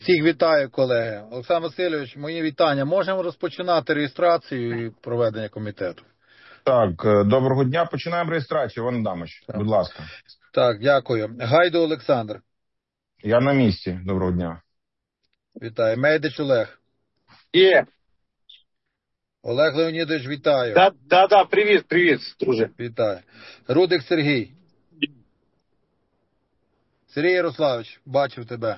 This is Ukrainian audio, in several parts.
Всіх вітаю, колеги. Олександр Васильович, мої вітання. Можемо розпочинати реєстрацію і проведення комітету. Так, доброго дня. Починаємо реєстрацію. Іван Адамович, будь ласка. Так, дякую. Гайду Олександр. Я на місці. Доброго дня. Вітаю. Мейдич Олег. Є. Олег Леонідович, вітаю. Да, привіт, друже. Вітаю. Рудик Сергій. Сергій Ярославович, бачив тебе.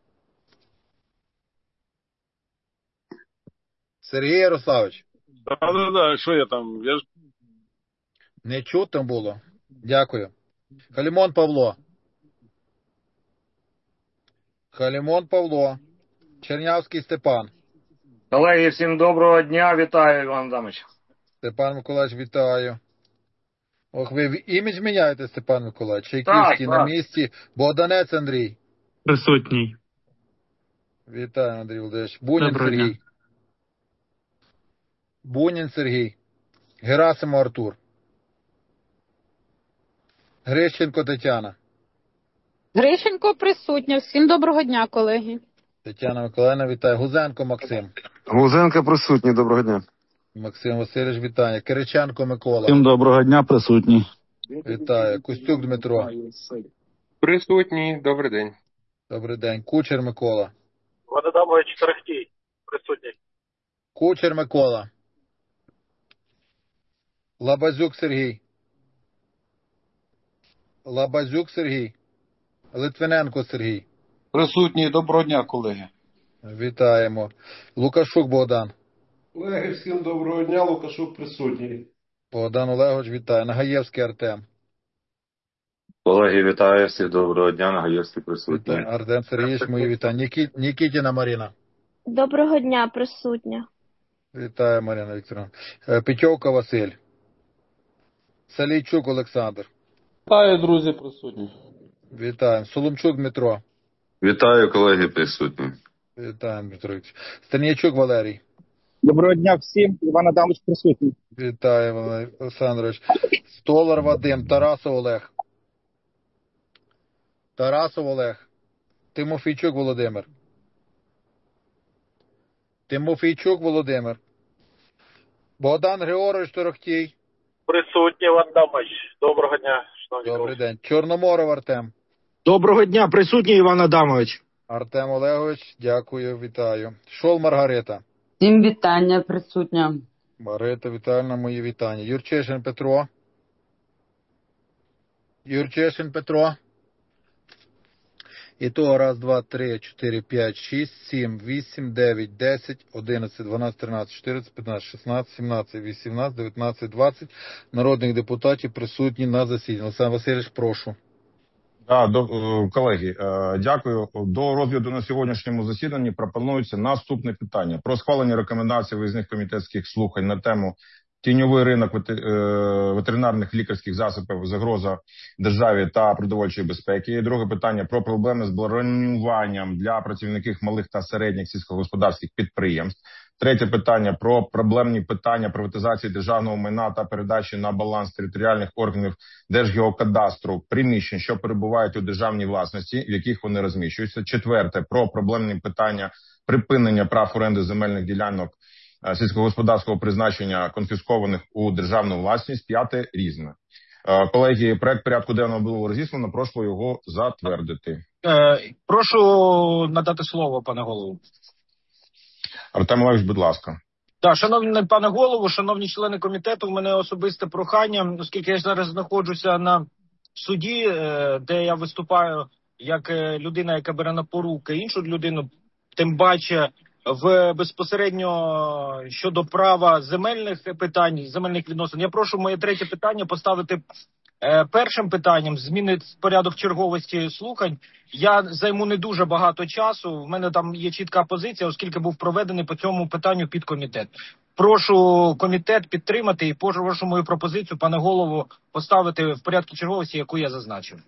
Сергій Ярославович. Да, що я там? Не чутно було. Дякую. Халімон Павло. Халімон Павло. Чернявський Степан. Колеги, всім доброго дня. Вітаю, Іван Адамович. Степан Миколаївич, вітаю. Ох, ви імідж міняєте, Степан Миколаївич. Чайківський Так. на місці. Богданець Андрій. Присутній. Вітаю, Андрій Володимирович. Бунін Доброго Сергій. дня. Бунін Сергій. Герасимов Артур. Грищенко Тетяна. Грищенко присутня. Всім доброго дня, колеги. Тетяна Миколаївна, вітаю. Гузенко Максим. Гузенко присутній, доброго дня. Максим Васильович, вітаю. Кириченко Микола. Всім доброго дня, присутній. Вітаю. Костюк Дмитро. Присутній, добрий день. Добрий день. Кучер Микола. Іван Адамович Тарахтій, присутній. Кучер Микола. Лабазюк Сергій. Лабазюк Сергій. Литвиненко Сергій. Присутні, доброго дня, колеги. Вітаємо. Лукашук Богдан. Колеги, всім доброго дня, Лукашук присутній. Богдан Олегович, вітаю. Нагаєвський Артем. Колеги, вітаю, всіх доброго дня, Нагаєвський присутній. Вітаю. Артем Сергійович, мої вітання. Нікітіна Маріна. Доброго дня, присутня. Вітаю, Марина Вікторовна. Петьовка Василь. Салійчук Олександр. Вітаю, друзі, присутні. Вітаємо. Соломчук Дмитро. Вітаю, колеги, присутні. Вітаємо, Дмитро Вікторович. Станіячук Валерій. Доброго дня всім. Іван Адамович присутній. Вітаю, Валерій Олександрович. Столар Вадим. Тарасов Олег. Тарасов Олег. Тимофійчук Володимир. Тимофійчук Володимир. Богдан Григорович Торохтій. Присутній, Іван Адамович. Доброго дня, шановні Добрий колеги. день. Чорноморов Артем. Доброго дня, присутній Іван Адамович. Артем Олегович, дякую, вітаю. Шол Маргарита. Всім вітання, присутня. Маргарита Віталіївна, мої вітання. Юрчишин Петро. Юрчишин Петро. І то 1, 2, 3, 4, 5, 6, 7, 8, 9, 10, 11, 12, 13, 14, 15, 16, 17, 18, 19, 20 народних депутатів присутні на засіданні. Олександр Васильович, прошу. Колеги, дякую. До розгляду на сьогоднішньому засіданні пропонується наступне питання. Про схвалення рекомендацій виїзних комітетських слухань на тему тіньовий ринок ветеринарних лікарських засобів, загроза державі та продовольчої безпеки. І друге питання про проблеми з бронюванням для працівників малих та середніх сільськогосподарських підприємств. Третє питання про проблемні питання приватизації державного майна та передачі на баланс територіальних органів Держгеокадастру приміщень, що перебувають у державній власності, в яких вони розміщуються. Четверте про проблемні питання припинення прав оренди земельних ділянок сільськогосподарського призначення, конфіскованих у державну власність. П'яте різне. Колеги, проект порядку денного було розіслано, прошу його затвердити. Прошу надати слово, пане голову. Артем Олегович, будь ласка. Так, шановний пане голову, шановні члени комітету, в мене особисте прохання, оскільки я зараз знаходжуся на суді, де я виступаю як людина, яка бере на поруки іншу людину, тим паче безпосередньо щодо права земельних питань, земельних відносин. Я прошу моє третє питання поставити першим питанням, зміни порядок черговості слухань. Я займу не дуже багато часу, в мене там є чітка позиція, оскільки був проведений по цьому питанню підкомітет. Прошу комітет підтримати і прошу мою пропозицію, пане голову, поставити в порядку черговості, яку я зазначив.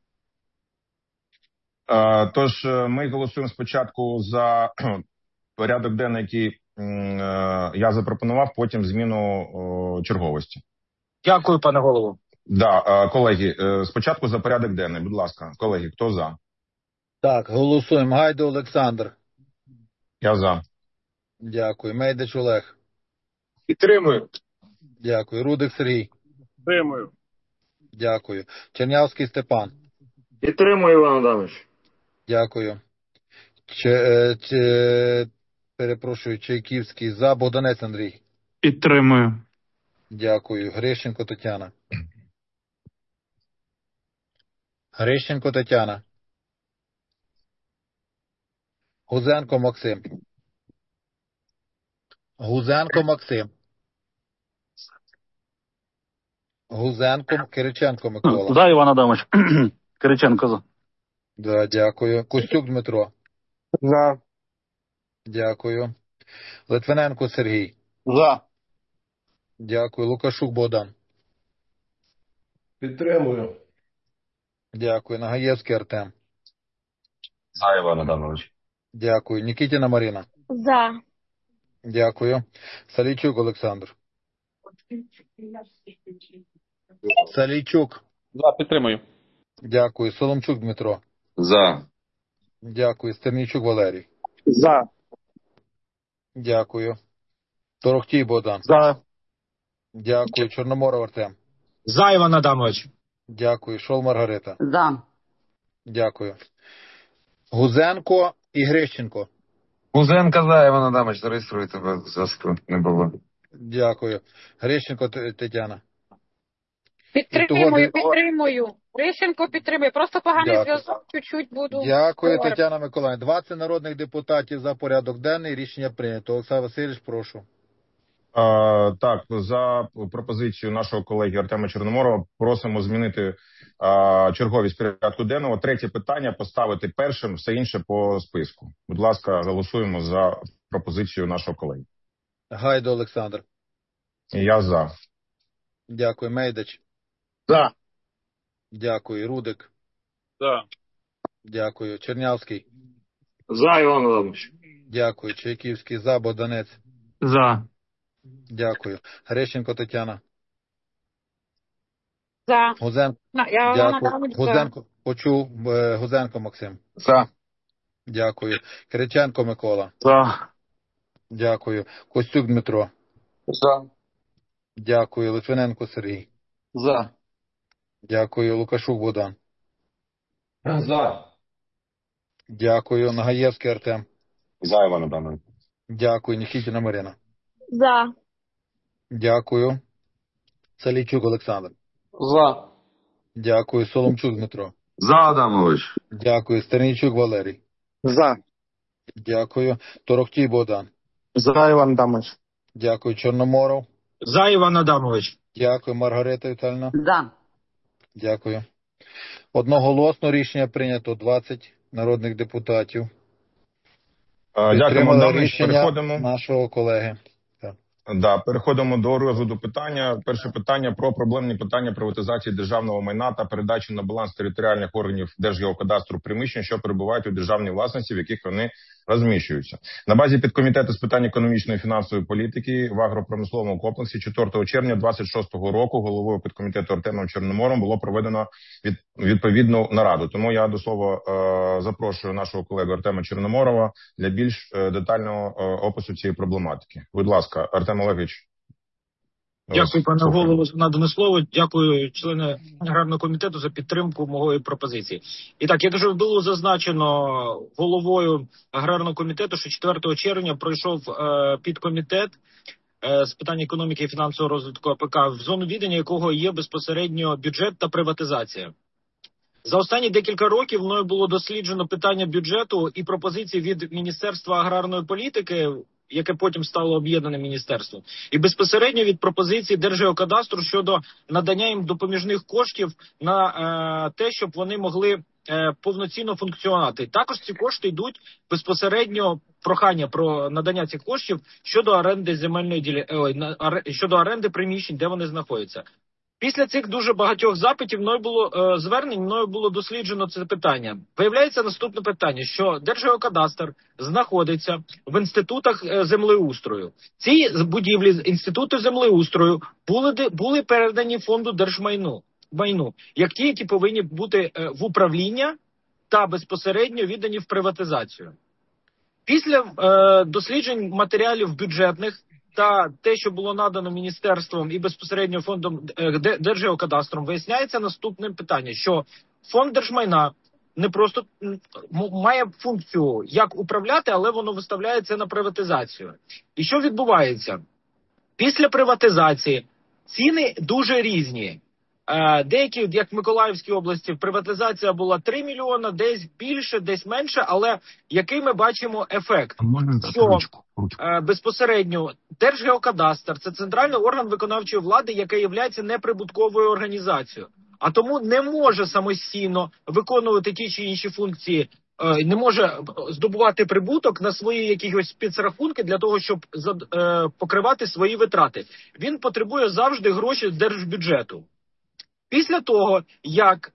Тож ми голосуємо спочатку за порядок денний, який я запропонував, потім зміну черговості. Дякую, пане голову. Колеги, спочатку за порядок денний, будь ласка. Колеги, хто за? Так, голосуємо. Гайду Олександр. Я за. Дякую. Мейдич Олег. Підтримую. Дякую. Рудик Сергій. Підтримую. Дякую. Чернявський Степан. Підтримую, Іван Адамович. Дякую. Перепрошую, Чайківський за. Богданець Андрій. Підтримую. Дякую. Грищенко Тетяна. Грищенко Тетяна. Гузенко Максим. Гузенко Максим. Гузенко Кириченко Микола. За, Іван Адамович. Кириченко за. Да, дякую. Костюк Дмитро. За. Дякую. Литвиненко Сергій. За. Дякую. Лукашук Богдан. Підтримую. Дякую. Нагаєвський Артем. За, Іван Адамович. Дякую. Нікітіна Маріна. За. Дякую. Салійчук Олександр. Салійчук. За, підтримую. Дякую. Соломчук Дмитро. За. Дякую. Стернійчук Валерій. За. Дякую. Торохтій Богдан. За. Дякую. Чорноморов Артем. За, Іван Адамович. Дякую. Шол Маргарита. За. Дякую. Гузенко і Грищенко. Гузенко за, Іван Адамович, зареєструє тебе в зв'язку, не було. Дякую. Грищенко Тетяна. Підтримую. Грищенко підтримує. Просто поганий Дякую. зв'язок, чуть-чуть буду. Дякую, Тетяна Миколаївна. 20 народних депутатів за порядок денний. Рішення прийнято. Олександр Васильович, прошу. Так, за пропозицією нашого колеги Артема Чорноморова просимо змінити черговість порядку денного. Третє питання поставити першим, все інше по списку. Будь ласка, голосуємо за пропозицію нашого колеги. Гайдо Олександр. Я за. Дякую. Мейдич. За. Дякую. Рудик. За. Дякую. Чернявський. За, Іван Адамович. Дякую. Чайківський за. Богданець. За. Дякую. Грищенко Тетяна. За. Гузенко. Я Дякую. Гузенко. Почув. Гузенко Максим. За. Дякую. Кириченко Микола. За. Дякую. Костюк Дмитро. За. Дякую. Литвиненко Сергій. За. Дякую. Лукашук Богдан. За. Дякую. Нагаєвський Артем. За, Іван Адамович. Дякую. Нікітіна Марина. За. Дякую. Салійчук Олександр. За. Дякую. Соломчук Дмитро. За, Адамович. Дякую. Стернійчук Валерій. За. Дякую. Торохтій Богдан. За, Іван Адамович. Дякую. Чорноморов. За, Іван Адамович. Дякую. Маргарита Віталіївна. За. Дякую. Одноголосно рішення прийнято. 20 народних депутатів. Дякуємо, Підтримали Адамович. рішення Переходимо. нашого колеги. Переходимо до розгляду питання. Перше питання про проблемні питання приватизації державного майна та передачі на баланс територіальних органів Держгеокадастру приміщень, що перебувають у державній власності, в яких вони розміщуються. На базі підкомітету з питань економічної і фінансової політики в агропромисловому комплексі 4 червня 2026 року головою підкомітету Артемом Чорномором було проведено відповідну нараду. Тому я до слова запрошую нашого колегу Артема Чорноморова для більш детального опису цієї проблематики. Будь ласка, Артем Олегович. Дякую, пане голово, за надане слово. Дякую, члени аграрного комітету, за підтримку моєї пропозиції. І так, як вже було зазначено головою аграрного комітету, що 4 червня пройшов підкомітет з питань економіки і фінансового розвитку АПК, в зону відання якого є безпосередньо бюджет та приватизація. За останні декілька років мною було досліджено питання бюджету і пропозиції від Міністерства аграрної політики, яке потім стало об'єднаним міністерством, і безпосередньо від пропозиції Держгеокадастру щодо надання їм допоміжних коштів на те, щоб вони могли повноцінно функціонувати. Також ці кошти йдуть безпосередньо прохання про надання цих коштів щодо оренди щодо оренди приміщень, де вони знаходяться. Після цих дуже багатьох запитів мною було досліджено це питання. Виявляється наступне питання, що Держгеокадастр знаходиться в інститутах землеустрою. Ці будівлі інституту землеустрою були передані фонду держмайну, як ті, які повинні бути в управління та безпосередньо віддані в приватизацію. Після досліджень матеріалів бюджетних та те, що було надано міністерством і безпосередньо фондом Держгеокадастром, виясняється наступне питання, що фонд держмайна не просто має функцію як управляти, але воно виставляє це на приватизацію. І що відбувається? Після приватизації ціни дуже різні. Деякі, як в Миколаївській області, приватизація була 3 мільйона, десь більше, десь менше, але який ми бачимо ефект? Що безпосередньо Держгеокадастр – це центральний орган виконавчої влади, який є неприбутковою організацією, а тому не може самостійно виконувати ті чи інші функції, не може здобувати прибуток на свої якісь підрахунки для того, щоб покривати свої витрати. Він потребує завжди гроші з держбюджету. Після того, як,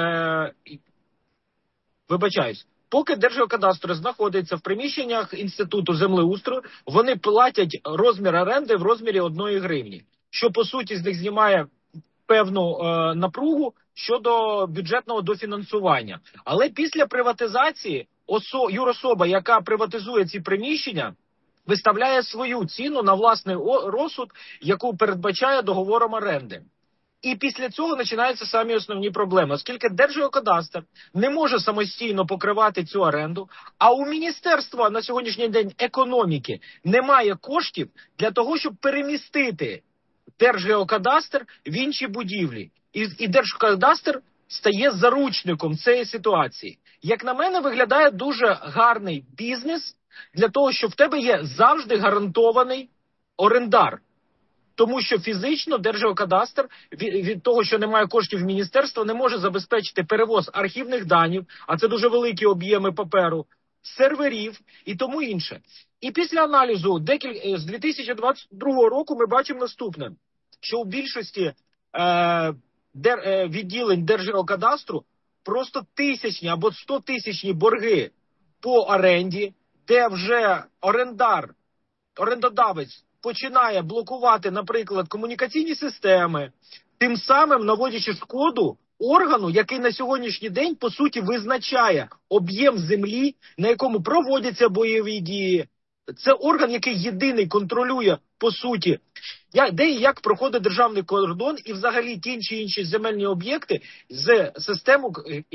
поки Держгеокадастр знаходиться в приміщеннях Інституту землеустрою, вони платять розмір оренди в розмірі 1 гривні, що по суті з них знімає певну напругу щодо бюджетного дофінансування. Але після приватизації юрособа, яка приватизує ці приміщення, виставляє свою ціну на власний розсуд, яку передбачає договором оренди. І після цього починаються самі основні проблеми, оскільки Держгеокадастр не може самостійно покривати цю оренду, а у Міністерства на сьогоднішній день економіки немає коштів для того, щоб перемістити Держгеокадастр в інші будівлі. І Держгеокадастр стає заручником цієї ситуації. Як на мене, виглядає дуже гарний бізнес для того, що в тебе є завжди гарантований орендар. Тому що фізично Держгеокадастр від того, що немає коштів міністерства, не може забезпечити перевоз архівних даних, а це дуже великі об'єми паперу, серверів і тому інше. І після аналізу з 2022 року ми бачимо наступне, що у більшості відділень Держгеокадастру просто тисячні або 100-тисячні борги по оренді, де вже орендодавець починає блокувати, наприклад, комунікаційні системи, тим самим наводячи шкоду органу, який на сьогоднішній день, по суті, визначає об'єм землі, на якому проводяться бойові дії. Це орган, який єдиний контролює, по суті, де і як проходить державний кордон і взагалі ті чи інші земельні об'єкти з систему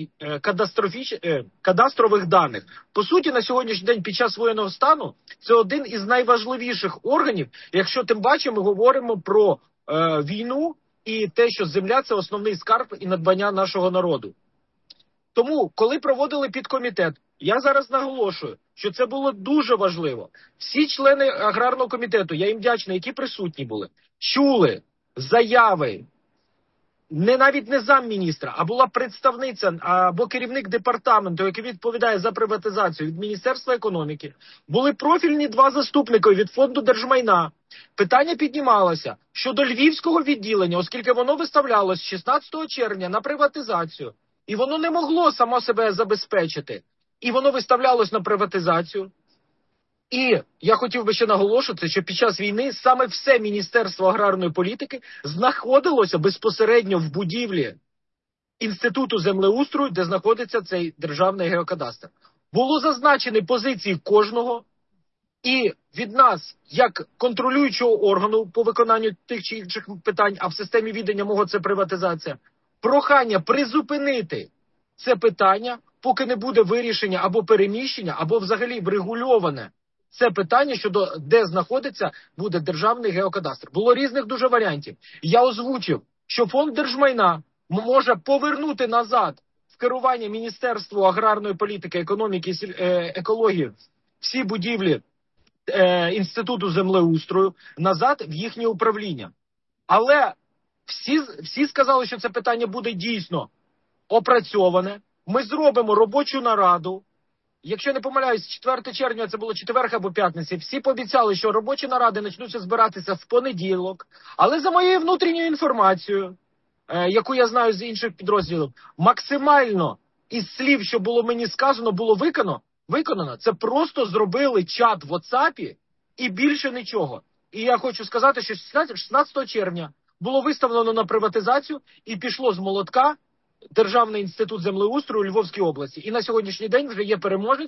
кадастрових даних. По суті, на сьогоднішній день під час воєнного стану це один із найважливіших органів, якщо тим паче ми говоримо про війну і те, що земля – це основний скарб і надбання нашого народу. Тому, коли проводили підкомітет, я зараз наголошую, що це було дуже важливо. Всі члени аграрного комітету, я їм вдячний, які присутні були, чули заяви, навіть не замміністра, а була представниця або керівник департаменту, який відповідає за приватизацію від Міністерства економіки. Були профільні 2 заступники від фонду держмайна. Питання піднімалося щодо львівського відділення, оскільки воно виставлялось 16 червня на приватизацію. І воно не могло само себе забезпечити. І воно виставлялось на приватизацію. І я хотів би ще наголошувати, що під час війни саме все Міністерство аграрної політики знаходилося безпосередньо в будівлі Інституту землеустрою, де знаходиться цей Державний геокадастр. Було зазначені позиції кожного, і від нас, як контролюючого органу по виконанню тих чи інших питань, а в системі відання мого це приватизація, прохання призупинити це питання, поки не буде вирішення або переміщення, або взагалі врегульоване це питання щодо де знаходиться буде Державний геокадастр. Було різних дуже варіантів. Я озвучив, що фонд держмайна може повернути назад в керування Міністерству аграрної політики, економіки і екології всі будівлі Інституту землеустрою назад в їхнє управління. Але всі сказали, що це питання буде дійсно опрацьоване. Ми зробимо робочу нараду. Якщо не помиляюсь, 4 червня, це було четвер або п'ятниця, всі пообіцяли, що робочі наради почнуться збиратися в понеділок. Але за моєю внутрішньою інформацією, яку я знаю з інших підрозділів, максимально із слів, що було мені сказано, було виконано. Це просто зробили чат в WhatsApp і більше нічого. І я хочу сказати, що 16 червня було виставлено на приватизацію і пішло з молотка Державний інститут землеустрою у Львовській області. І на сьогоднішній день вже є переможець,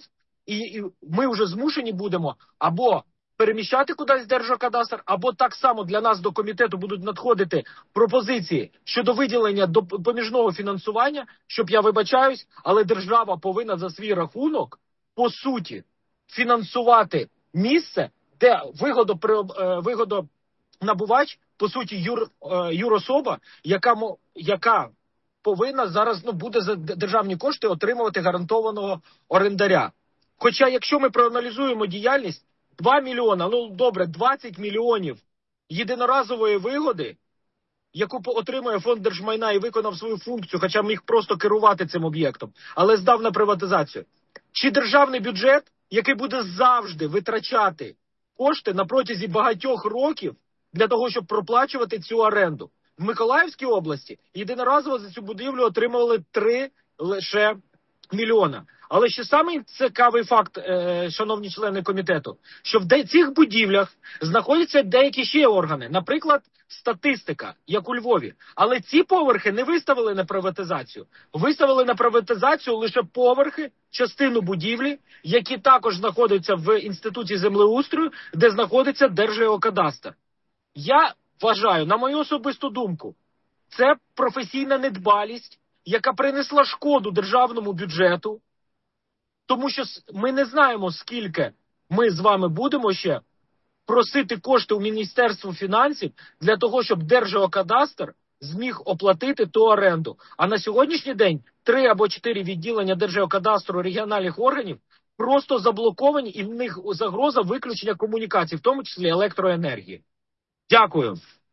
і ми вже змушені будемо або переміщати кудись Держгеокадастр, або так само для нас до комітету будуть надходити пропозиції щодо виділення допоміжного фінансування, щоб, я вибачаюсь, але держава повинна за свій рахунок, по суті, фінансувати місце, де вигодонабувач, по суті, юрособа, яка повинна зараз буде за державні кошти отримувати гарантованого орендаря. Хоча, якщо ми проаналізуємо діяльність, 2 мільйона, 20 мільйонів єдиноразової вигоди, яку отримує фонд держмайна і виконав свою функцію, хоча міг просто керувати цим об'єктом, але здав на приватизацію. Чи державний бюджет, який буде завжди витрачати кошти на протязі багатьох років для того, щоб проплачувати цю оренду? В Миколаївській області єдиноразово за цю будівлю отримували 3 лише мільйона. Але ще самий цікавий факт, шановні члени комітету, що в цих будівлях знаходяться деякі ще органи, наприклад, статистика, як у Львові. Але ці поверхи не виставили на приватизацію. Виставили на приватизацію лише поверхи, частину будівлі, які також знаходяться в Інституті землеустрою, де знаходиться Держгеокадастр. Я вважаю, на мою особисту думку, це професійна недбалість, яка принесла шкоду державному бюджету, тому що ми не знаємо, скільки ми з вами будемо ще просити кошти у Міністерству фінансів для того, щоб Держгеокадастр зміг оплатити ту оренду. А на сьогоднішній день 3 або 4 відділення Держгеокадастру регіональних органів просто заблоковані, і в них загроза виключення комунікацій, в тому числі електроенергії. Дякую.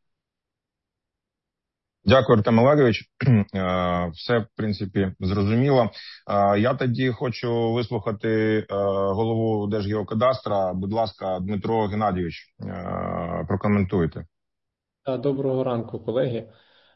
Дякую, Артем Олегович. Все, в принципі, зрозуміло. Я тоді хочу вислухати голову Держгеокадастра. Будь ласка, Дмитро Геннадійович, прокоментуйте. Доброго ранку, колеги.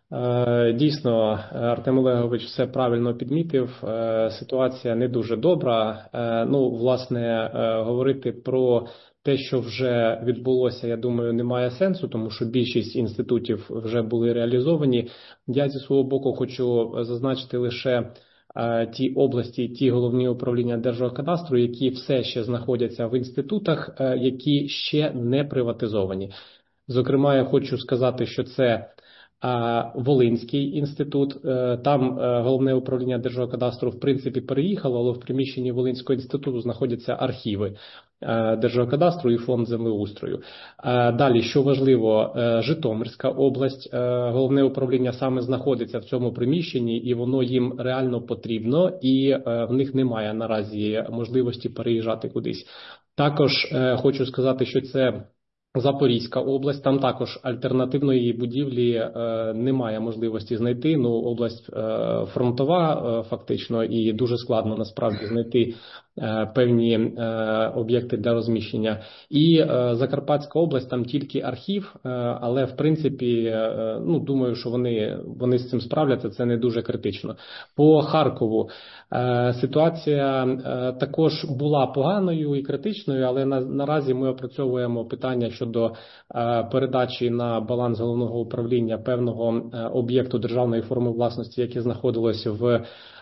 Дійсно, Артем Олегович все правильно підмітив. Ситуація не дуже добра. Власне, говорити про те, що вже відбулося, я думаю, немає сенсу, тому що більшість інститутів вже були реалізовані. Я зі свого боку хочу зазначити лише ті області, ті головні управління Держгеокадастру, які все ще знаходяться в інститутах, які ще не приватизовані. Зокрема, я хочу сказати, що це Волинський інститут, там головне управління Держгеокадастру в принципі переїхало, але в приміщенні Волинського інституту знаходяться архіви Держгеокадастру і фонд землеустрою. Далі, що важливо, Житомирська область, головне управління саме знаходиться в цьому приміщенні, і воно їм реально потрібно, і в них немає наразі можливості переїжджати кудись. Також хочу сказати, що це Запорізька область, там також альтернативної будівлі немає можливості знайти. Область фронтова фактично, і дуже складно насправді знайти певні об'єкти для розміщення. І Закарпатська область, там тільки архів, але в принципі, думаю, що вони з цим справляться, це не дуже критично. По Харкову ситуація також була поганою і критичною, але наразі ми опрацьовуємо питання щодо передачі на баланс головного управління певного об'єкту державної форми власності, яке знаходилось в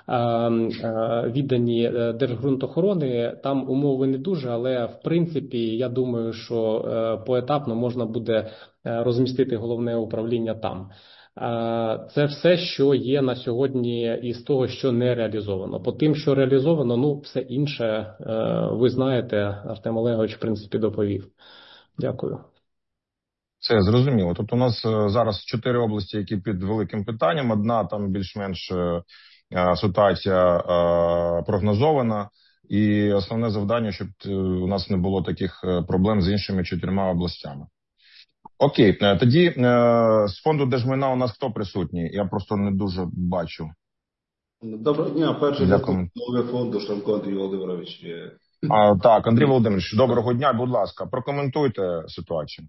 відданні Держґрунтохорони. Там умови не дуже, але в принципі я думаю, що поетапно можна буде розмістити головне управління там. Це все, що є на сьогодні із того, що не реалізовано. По тим, що реалізовано, все інше, ви знаєте, Артем Олегович, в принципі, доповів. Дякую. Це зрозуміло. Тобто у нас зараз 4 області, які під великим питанням. Одна там більш-менш ситуація прогнозована. І основне завдання, щоб у нас не було таких проблем з іншими 4 областями. Окей, тоді з фонду держмайна у нас хто присутній? Я просто не дуже бачу. Доброго дня. Перший голови фонду Шрамко Андрій Володимирович. Так, Андрій Володимирович, доброго дня, будь ласка, прокоментуйте ситуацію.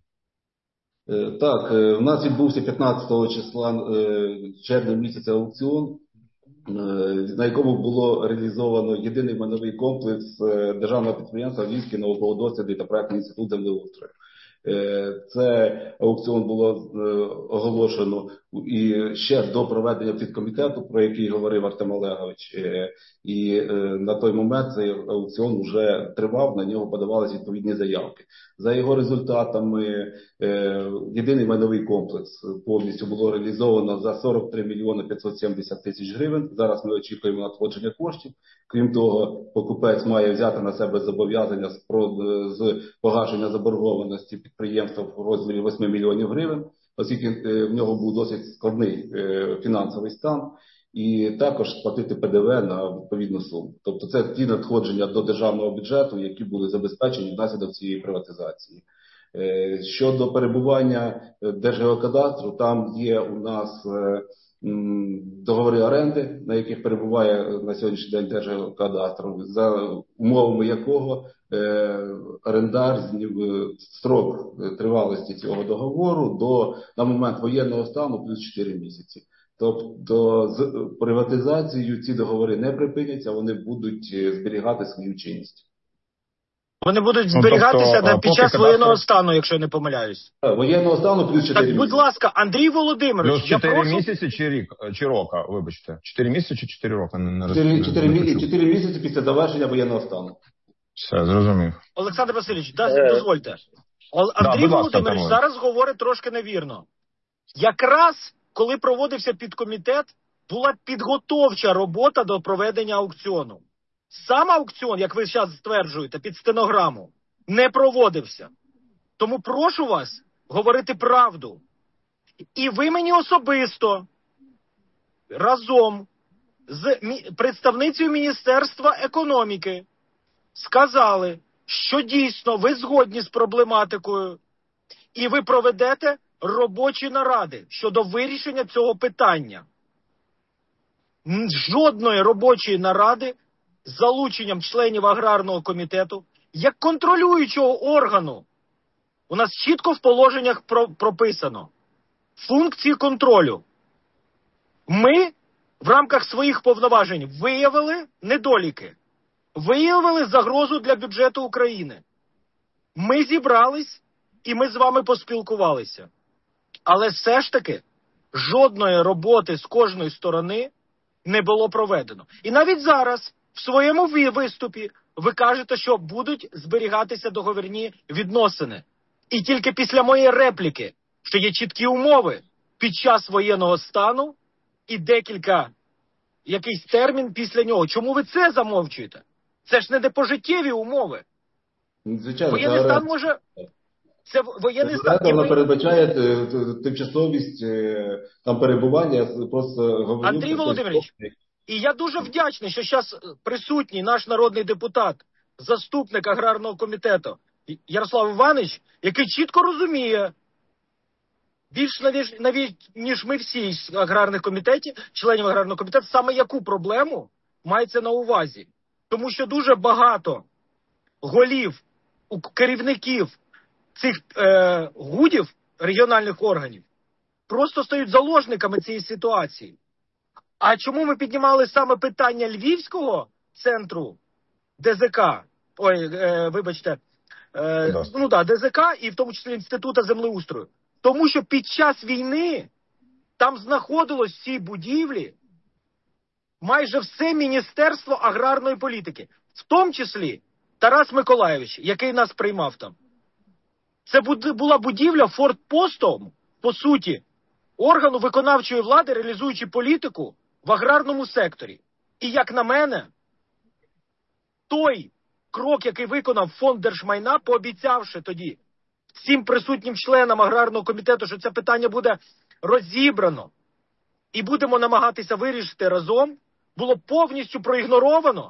Так, у нас відбувся 15 числа червня місяця аукціон, на якому було реалізовано єдиний майновий комплекс державного підприємства Львівський науково-дослідний та проектний інститут землеустрою. Це аукціон було оголошено і ще до проведення підкомітету, про який говорив Артем Олегович. І на той момент цей аукціон вже тривав, на нього подавалися відповідні заявки. За його результатами єдиний майновий комплекс повністю було реалізовано за 43 мільйони 570 тисяч гривень. Зараз ми очікуємо надходження коштів. Крім того, покупець має взяти на себе зобов'язання з погашення заборгованості підприємства в розмірі 8 мільйонів гривень, оскільки в нього був досить складний фінансовий стан, і також сплатити ПДВ на відповідну суму. Тобто це ті надходження до державного бюджету, які були забезпечені внаслідок цієї приватизації. Щодо перебування Держгеокадастру, там є у нас договори оренди, на яких перебуває на сьогоднішній день Держгеокадастр, за умовами якого орендар строк тривалості цього договору на момент воєнного стану плюс 4 місяці. Тобто з приватизацією ці договори не припиняться, вони будуть зберігати свою чинність. Вони будуть зберігатися під час воєнного стану, якщо я не помиляюсь. Воєнного стану плюс 4 місяці. Так, будь ласка, Андрій Володимирович, плюс 4 місяці чи рік, чи року, вибачте. 4 місяці чи 4 роки? 4 місяці після завершення воєнного стану. Все, зрозумів. Олександр Васильович, дозвольте. Андрій Володимирович зараз говорить трошки невірно. Якраз, коли проводився підкомітет, була підготовча робота до проведення аукціону. Сам аукціон, як ви зараз стверджуєте, під стенограму, не проводився. Тому прошу вас говорити правду. І ви мені особисто, разом з представницею Міністерства економіки, сказали, що дійсно ви згодні з проблематикою, і ви проведете робочі наради щодо вирішення цього питання. Жодної робочої наради з залученням членів аграрного комітету, як контролюючого органу. У нас чітко в положеннях прописано функції контролю. Ми в рамках своїх повноважень виявили недоліки, виявили загрозу для бюджету України. Ми зібрались і ми з вами поспілкувалися. Але все ж таки жодної роботи з кожної сторони не було проведено. І навіть зараз в своєму виступі ви кажете, що будуть зберігатися договірні відносини. І тільки після моєї репліки, що є чіткі умови під час воєнного стану і якийсь термін після нього. Чому ви це замовчуєте? Це ж не пожиттєві умови. Звичайно, воєнний стан може... Це воєнний стан. Вона передбачає тимчасовість там перебування. Просто Андрій Володимирович, і я дуже вдячний, що зараз присутній наш народний депутат, заступник аграрного комітету Ярослав Іванович, який чітко розуміє, більш навіть, ніж ми всі з аграрних комітетів, членів аграрного комітету, саме яку проблему мається на увазі. Тому що дуже багато голів, керівників цих ГУДів, регіональних органів, просто стають заложниками цієї ситуації. А чому ми піднімали саме питання Львівського центру ДЗК, ДЗК і в тому числі Інституту землеустрою? Тому що під час війни там знаходилось в цій будівлі майже все Міністерство аграрної політики. В тому числі Тарас Миколайович, який нас приймав там. Це була будівля фортпостом, по суті, органу виконавчої влади, реалізуючи політику в аграрному секторі. І, як на мене, той крок, який виконав Фонд держмайна, пообіцявши тоді всім присутнім членам аграрного комітету, що це питання буде розібрано і будемо намагатися вирішити разом, було повністю проігноровано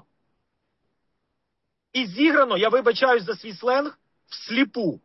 і зіграно, я вибачаюсь за свій сленг, всліпу.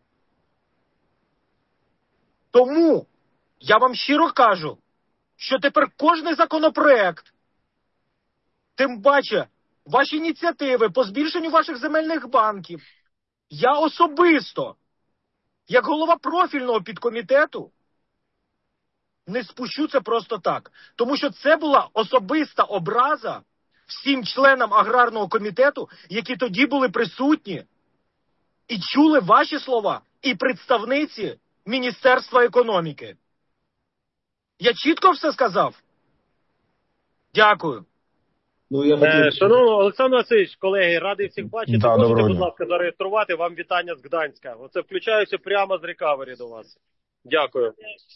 Тому я вам щиро кажу, що тепер кожний законопроект, тим паче ваші ініціативи по збільшенню ваших земельних банків, я особисто, як голова профільного підкомітету, не спущу це просто так. Тому що це була особиста образа всім членам аграрного комітету, які тоді були присутні і чули ваші слова і представниці Міністерства економіки. Я чітко все сказав? Дякую. Ну, я хотів... Шановний Олександр Васильович, колеги, радий всіх бачити. Да, Можете, будь дня. ласка, зареєструвати вам вітання з Гданська. Оце включаюся прямо з рекавері до вас. Дякую.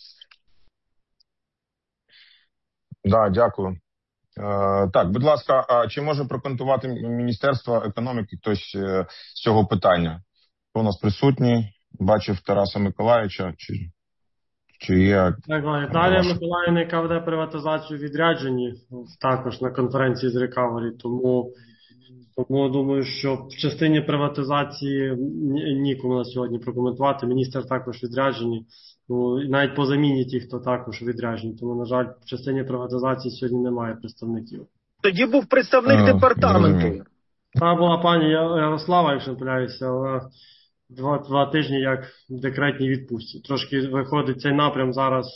Да, дякую. Так, будь ласка, а чи може прокоментувати Міністерство економіки хтось з цього питання? Хто у нас присутній? Бачив Тараса Миколаївича, чи є... Так, Віталія Миколаївна, яка веде приватизацію відряджені, також на конференції з рекавері, тому думаю, що в частині приватизації нікому на сьогодні прокоментувати. Міністр також відряджені, і навіть по заміні ті, хто також відряджені. Тому, на жаль, в частині приватизації сьогодні немає представників. Тоді був представник департаменту. Та була пані Ярослава, якщо не помиляюся, але два тижні як в декретній відпустці. Трошки виходить цей напрям зараз,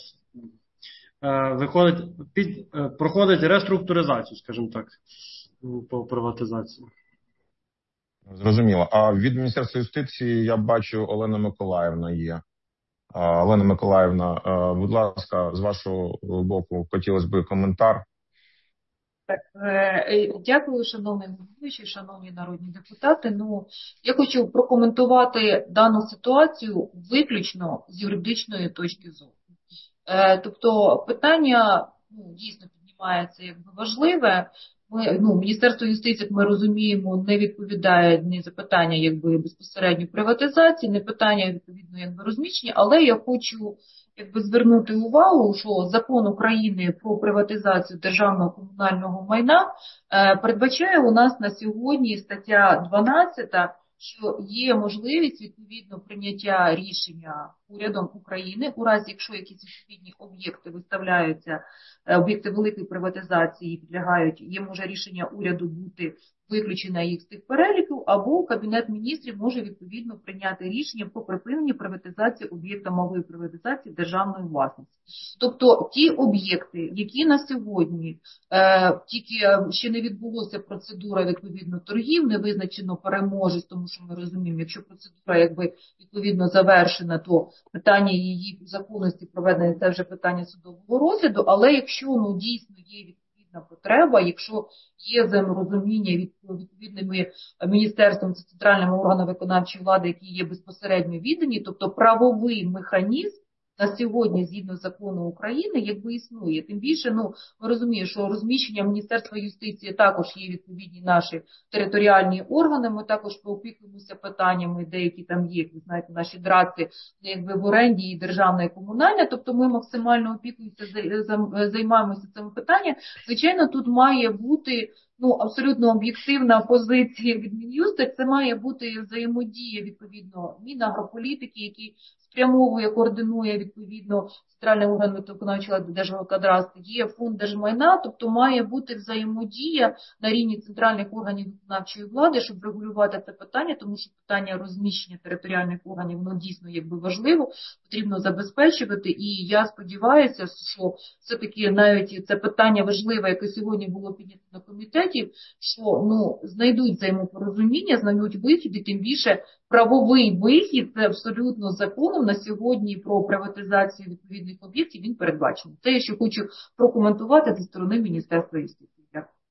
проходить реструктуризацію, скажімо так, по приватизації. Зрозуміло. А від Міністерства юстиції я бачу, Олена Миколаївна є. Олена Миколаївна, будь ласка, з вашого боку хотілося б коментар. Так, дякую, шановний головуючий, шановні народні депутати. Я хочу прокоментувати дану ситуацію виключно з юридичної точки зору. Тобто питання дійсно піднімається важливе. Міністерство юстиції, як ми розуміємо, не відповідає ні за питання безпосередньо приватизації, не питання відповідно розміщення, але я хочу звернути увагу, що Закон України про приватизацію державного комунального майна передбачає у нас на сьогодні стаття 12, що є можливість відповідно прийняття рішення урядом України у разі, якщо якісь відповідні об'єкти виставляються, об'єкти великої приватизації підлягають, є може рішення уряду бути виключено їх з тих переліків, або Кабінет міністрів може відповідно прийняти рішення про припинення приватизації об'єкта малої приватизації державної власності. Тобто ті об'єкти, які на сьогодні тільки ще не відбулося процедура відповідно торгів, не визначено переможець, тому що ми розуміємо, якщо процедура відповідно завершена, то питання її законності проведення це вже питання судового розгляду, але якщо дійсно є відповідна потреба, якщо є взаєморозуміння відповідними міністерством, це центральними органами виконавчої влади, які є безпосередньо віддані, тобто правовий механізм на сьогодні, згідно закону України, існує. Тим більше, ми розуміємо, що розміщення Міністерства юстиції також є відповідні наші територіальні органи, ми також поопікуємося питаннями, деякі там є, ви знаєте, наші драти в оренді і державна, і комунальна, тобто ми максимально опікуємося, займаємося цим питанням. Звичайно, тут має бути абсолютно об'єктивна позиція від Мін'юсту, це має бути взаємодія, відповідно, Мінагрополітики, які спрямовує, координує, відповідно, центральний орган виконавчої влади Держгеокадастру, є фонд держмайна, тобто має бути взаємодія на рівні центральних органів виконавчої влади, щоб регулювати це питання, тому що питання розміщення територіальних органів, воно дійсно важливо, потрібно забезпечувати, і я сподіваюся, що все-таки навіть це питання важливе, яке сьогодні було піднято на комітеті, що знайдуть взаємопорозуміння, знайдуть вихід, і тим більше правовий вихід, це абсолютно законом на сьогодні про приватизацію відповідних об'єктів, він передбачений. Це я ще хочу прокоментувати зі сторони Міністерства юстиції.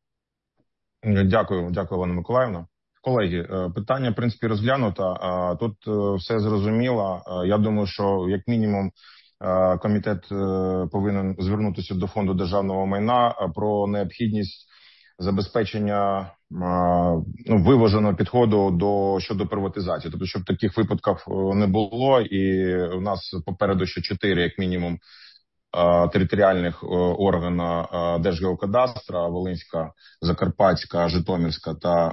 Дякую, Олена Миколаївна. Колеги, питання, в принципі, розглянуто. Тут все зрозуміло. Я думаю, що, як мінімум, комітет повинен звернутися до Фонду державного майна про необхідність забезпечення виваженого підходу щодо приватизації. Тобто, щоб таких випадків не було, і у нас попереду ще 4, як мінімум, територіальних органи Держгеокадастра: Волинська, Закарпатська, Житомирська та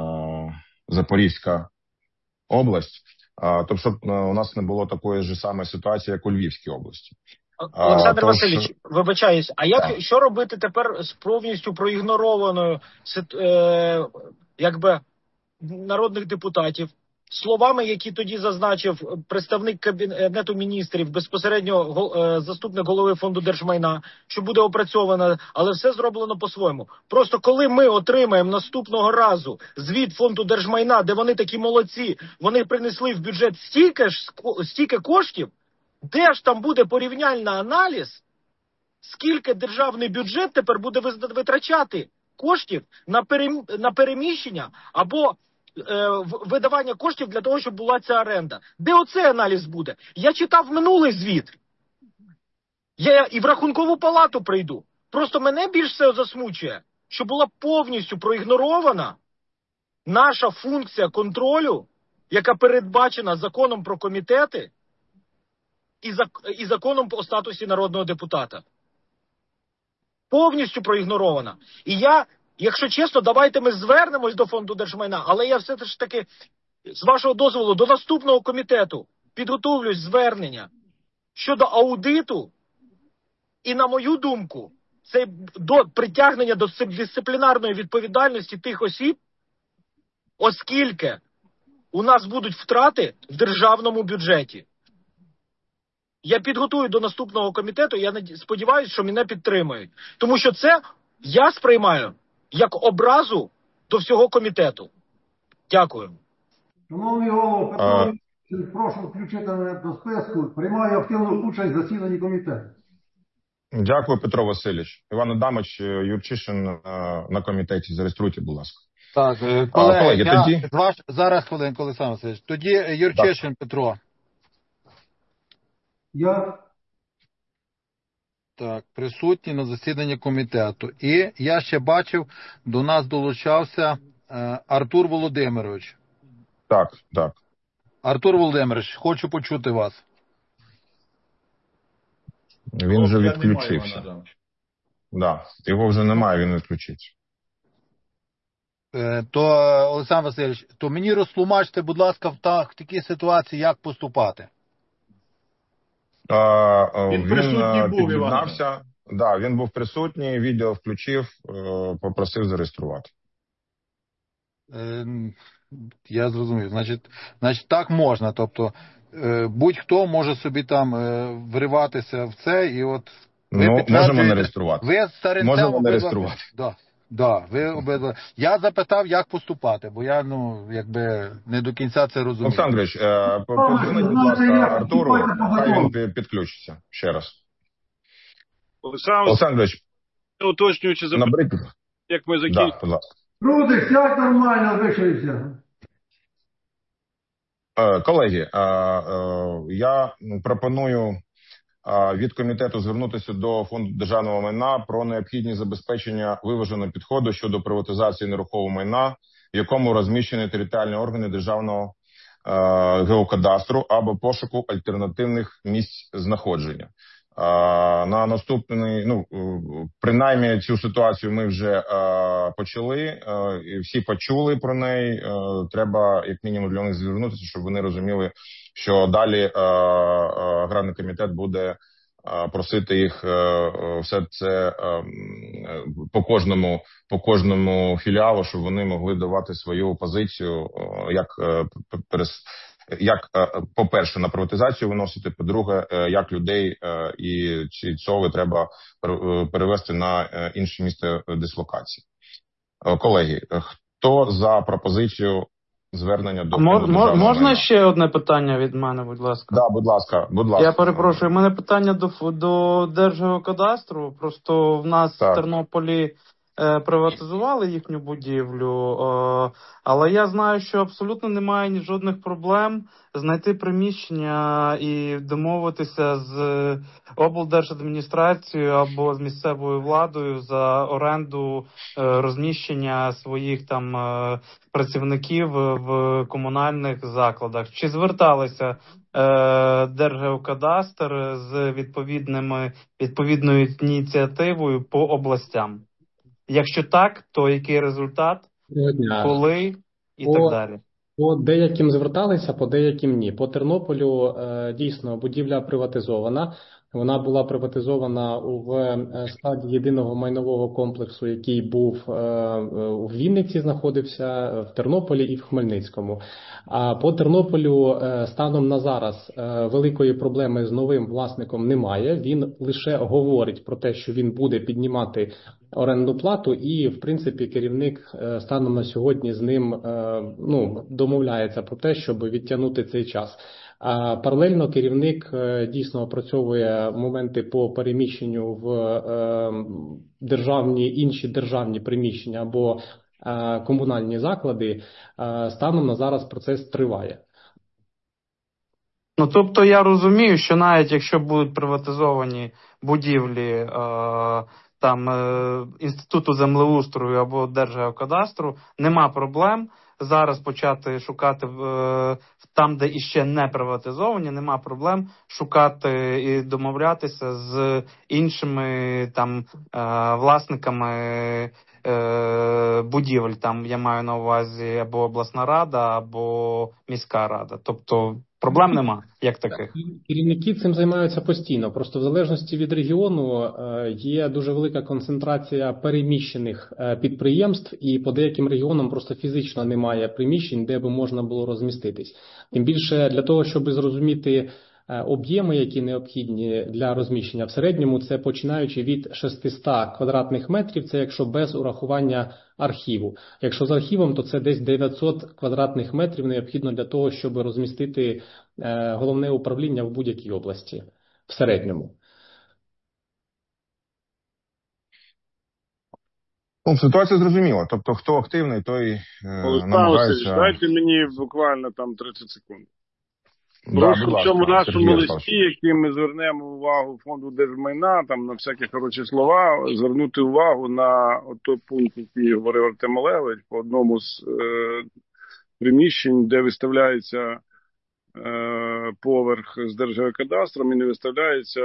Запорізька область. Тобто, щоб у нас не було такої ж самої ситуації, як у Львівській області. Олександр Васильович, вибачаюсь, а що робити тепер з повністю проігнорованою народних депутатів, словами, які тоді зазначив представник Кабінету міністрів, безпосередньо заступник голови Фонду держмайна, що буде опрацьовано, але все зроблено по-своєму. Просто коли ми отримаємо наступного разу звіт Фонду держмайна, де вони такі молодці, вони принесли в бюджет стільки коштів, де ж там буде порівняльний аналіз, скільки державний бюджет тепер буде витрачати коштів на переміщення або видавання коштів для того, щоб була ця оренда. Де оцей аналіз буде? Я читав минулий звіт. Я і в Рахункову палату прийду. Просто мене більш все засмучує, що була повністю проігнорована наша функція контролю, яка передбачена законом про комітети і законом по статусі народного депутата. Повністю проігнорована. І я, якщо чесно, давайте ми звернемось до Фонду держмайна, але я все ж таки, з вашого дозволу, до наступного комітету підготовлюсь звернення щодо аудиту і, на мою думку, це до притягнення до дисциплінарної відповідальності тих осіб, оскільки у нас будуть втрати в державному бюджеті. Я підготую до наступного комітету, я сподіваюся, що мене підтримають. Тому що це я сприймаю як образу до всього комітету. Дякую. Шановний голово, прошу включити мене до списку. Приймаю активну участь в засіданні комітету. Дякую, Петро Васильович. Іван Адамович Юрчишин на комітеті. Зареєструйте, будь ласка. Так, колеги, тоді... Зараз хвилинку, Олександр Васильович. Тоді Юрчишин Петро. Я. Так, присутній на засіданні комітету. І я ще бачив, до нас долучався Артур Володимирович. Так. Артур Володимирович, хочу почути вас. Він вже відключився. Да, його вже немає, він відключився. То, Олександр Васильович, то мені розтлумачте, будь ласка, в такій ситуації, як поступати. Він присутній був, під'єднався. Да, він був присутній, відео включив, попросив зареєструвати. Я зрозумів. Значить, так можна. Тобто, будь-хто може собі там вриватися в це і от... Можемо не реєструвати. Ви з Старинцем... Можемо не реєструвати. Да, ви обидва. Я запитав, як поступати, бо я, якби не до кінця це розумію. Олександр Григорович, подзвоніть, будь ласка, Артуру, хай він підключиться ще раз. Олександр Григорович, уточнюючи запитання, як ми закінчимо. Да, будь ласка. Люди, сядь нормально, вишився. Колеги, я пропоную від комітету звернутися до Фонду державного майна про необхідність забезпечення виваженого підходу щодо приватизації нерухомого майна, в якому розміщені територіальні органи державного геокадастру або пошуку альтернативних місць знаходження. На наступний, принаймні цю ситуацію ми вже почали, і всі почули про неї. Треба, як мінімум, для них звернутися, щоб вони розуміли, що далі аграрний комітет буде просити їх все це по кожному філіалу, щоб вони могли давати свою позицію, як, по-перше, на приватизацію виносити, по-друге, як людей і ці ЦОВи треба перевести на інше місце дислокації. Колеги, хто за пропозицію звернення до можна ще одне питання від мене, будь ласка? Да, будь ласка. Я перепрошую, у мене питання до Держгеокадастру. Просто в нас в Тернополі приватизували їхню будівлю, але я знаю, що абсолютно немає жодних проблем знайти приміщення і домовитися з облдержадміністрацією або з місцевою владою за оренду розміщення своїх там працівників в комунальних закладах. Чи зверталися Держгеокадастр з відповідною ініціативою по областям? Якщо так, то який результат, коли і так далі? По деяким зверталися, по деяким ні. По Тернополю дійсно будівля приватизована. Вона була приватизована в складі єдиного майнового комплексу, який був у Вінниці, знаходився в Тернополі і в Хмельницькому. А по Тернополю станом на зараз великої проблеми з новим власником немає. Він лише говорить про те, що він буде піднімати орендну плату, і в принципі керівник станом на сьогодні з ним домовляється про те, щоб відтягнути цей час. А паралельно керівник дійсно опрацьовує моменти по переміщенню в інші державні приміщення або комунальні заклади. Станом на зараз процес триває. Ну, тобто я розумію, що навіть якщо будуть приватизовані будівлі Інституту землеустрою або Держгеокадастру, нема проблем зараз почати шукати там, де іще не приватизовані, нема проблем шукати і домовлятися з іншими власниками будівель. Там я маю на увазі або обласна рада, або міська рада. Тобто проблем нема, як таких. Керівники цим займаються постійно. Просто в залежності від регіону є дуже велика концентрація переміщених підприємств, і по деяким регіонам просто фізично немає приміщень, де би можна було розміститись. Тим більше для того, щоб зрозуміти об'єми, які необхідні для розміщення в середньому, це починаючи від 600 квадратних метрів, це якщо без урахування архіву. Якщо з архівом, то це десь 900 квадратних метрів необхідно для того, щоб розмістити головне управління в будь-якій області в середньому. Ситуація зрозуміла. Тобто, хто активний, той намагається... Дайте мені буквально 30 секунд. Прошу в цьому нашому листі, який ми звернемо увагу фонду держмайна, на всякі хороші слова, звернути увагу на той пункт, який говорив Артем Олегович, по одному з приміщень, де виставляється поверх з Держгеокадастром і не виставляється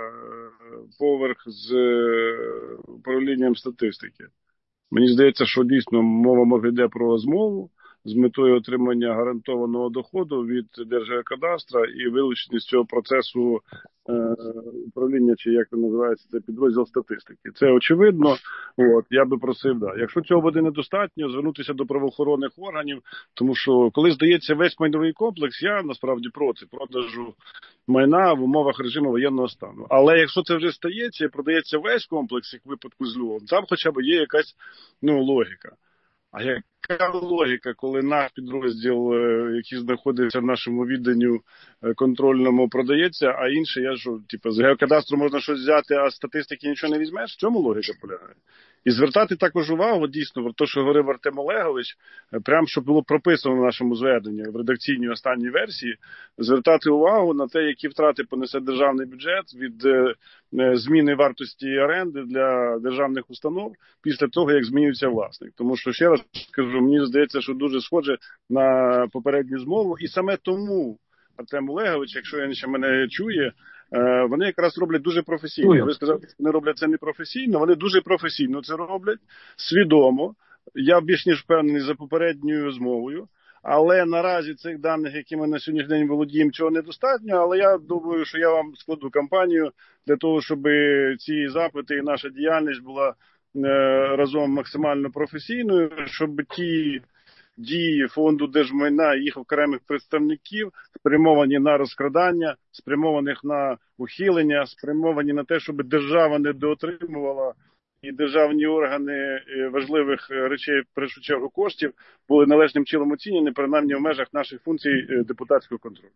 поверх з управлінням статистики. Мені здається, що дійсно мова може йде про розмову з метою отримання гарантованого доходу від Держгеокадастра і вилучення з цього процесу управління, чи як це називається, це підрозділ статистики. Це очевидно. Я би просив, якщо цього буде недостатньо, звернутися до правоохоронних органів, тому що коли здається весь майновий комплекс, я насправді проти продажу майна в умовах режиму воєнного стану. Але якщо це вже стається і продається весь комплекс, як в випадку з Львовом, там хоча б є якась логіка. А яка логіка, коли наш підрозділ, який знаходиться в нашому відданню контрольному, продається, а інший, з геокадастру можна щось взяти, а з статистики нічого не візьмеш? В чому логіка полягає? І звертати також увагу, дійсно, про те, що говорив Артем Олегович, прямо, щоб було прописано в нашому зведенні, в редакційній останній версії, звертати увагу на те, які втрати понесе державний бюджет від зміни вартості оренди для державних установ після того, як змінюється власник. Тому що, ще раз скажу, мені здається, що дуже схоже на попередню змову, і саме тому Артем Олегович, якщо він ще мене чує, вони якраз роблять дуже професійно. Ви сказали, що вони роблять це не професійно, вони дуже професійно це роблять, свідомо. Я більш ніж впевнений за попередньою змовою. Але наразі цих даних, які ми на сьогоднішній день володіємо, цього недостатньо. Але я думаю, що я вам складу кампанію для того, щоб ці запити і наша діяльність була разом максимально професійною, щоб ті дії фонду держмайна і їх окремих представників спрямовані на розкрадання, спрямованих на ухилення, спрямовані на те, щоб держава не доотримувала і державні органи важливих речей, в першу чергу коштів, були належним чином оцінені, принаймні в межах наших функцій депутатського контролю.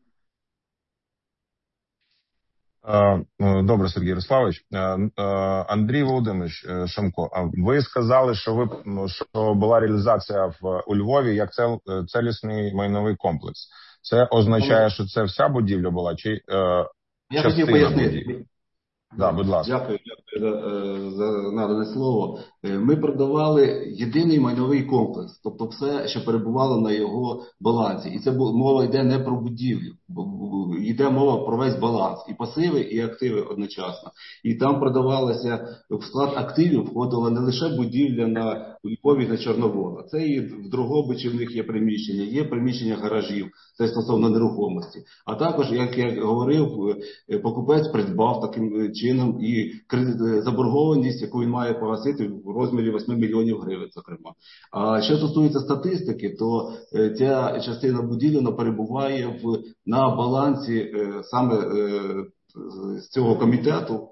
Добре, Сергій Ярославович. Андрій Володимирович Шамко, ви сказали, що була реалізація у Львові як цілісний майновий комплекс. Це означає, що це вся будівля була, чи частина будівлі? Будь ласка. Дякую за надане слово. Ми продавали єдиний майновий комплекс, тобто все, що перебувало на його балансі. І це мова йде не про будівлю. йде мова про весь баланс, і пасиви, і активи одночасно. І там продавалося, в склад активів входила не лише будівля на Львові на Чорновола, це і в Дрогобичі в них є приміщення гаражів, це стосовно нерухомості. А також, як я говорив, покупець придбав таким чином і заборгованість, яку він має погасити в розмірі 8 мільйонів гривень, зокрема. А що стосується статистики, то ця частина будівлі перебуває на балансі саме з цього комітету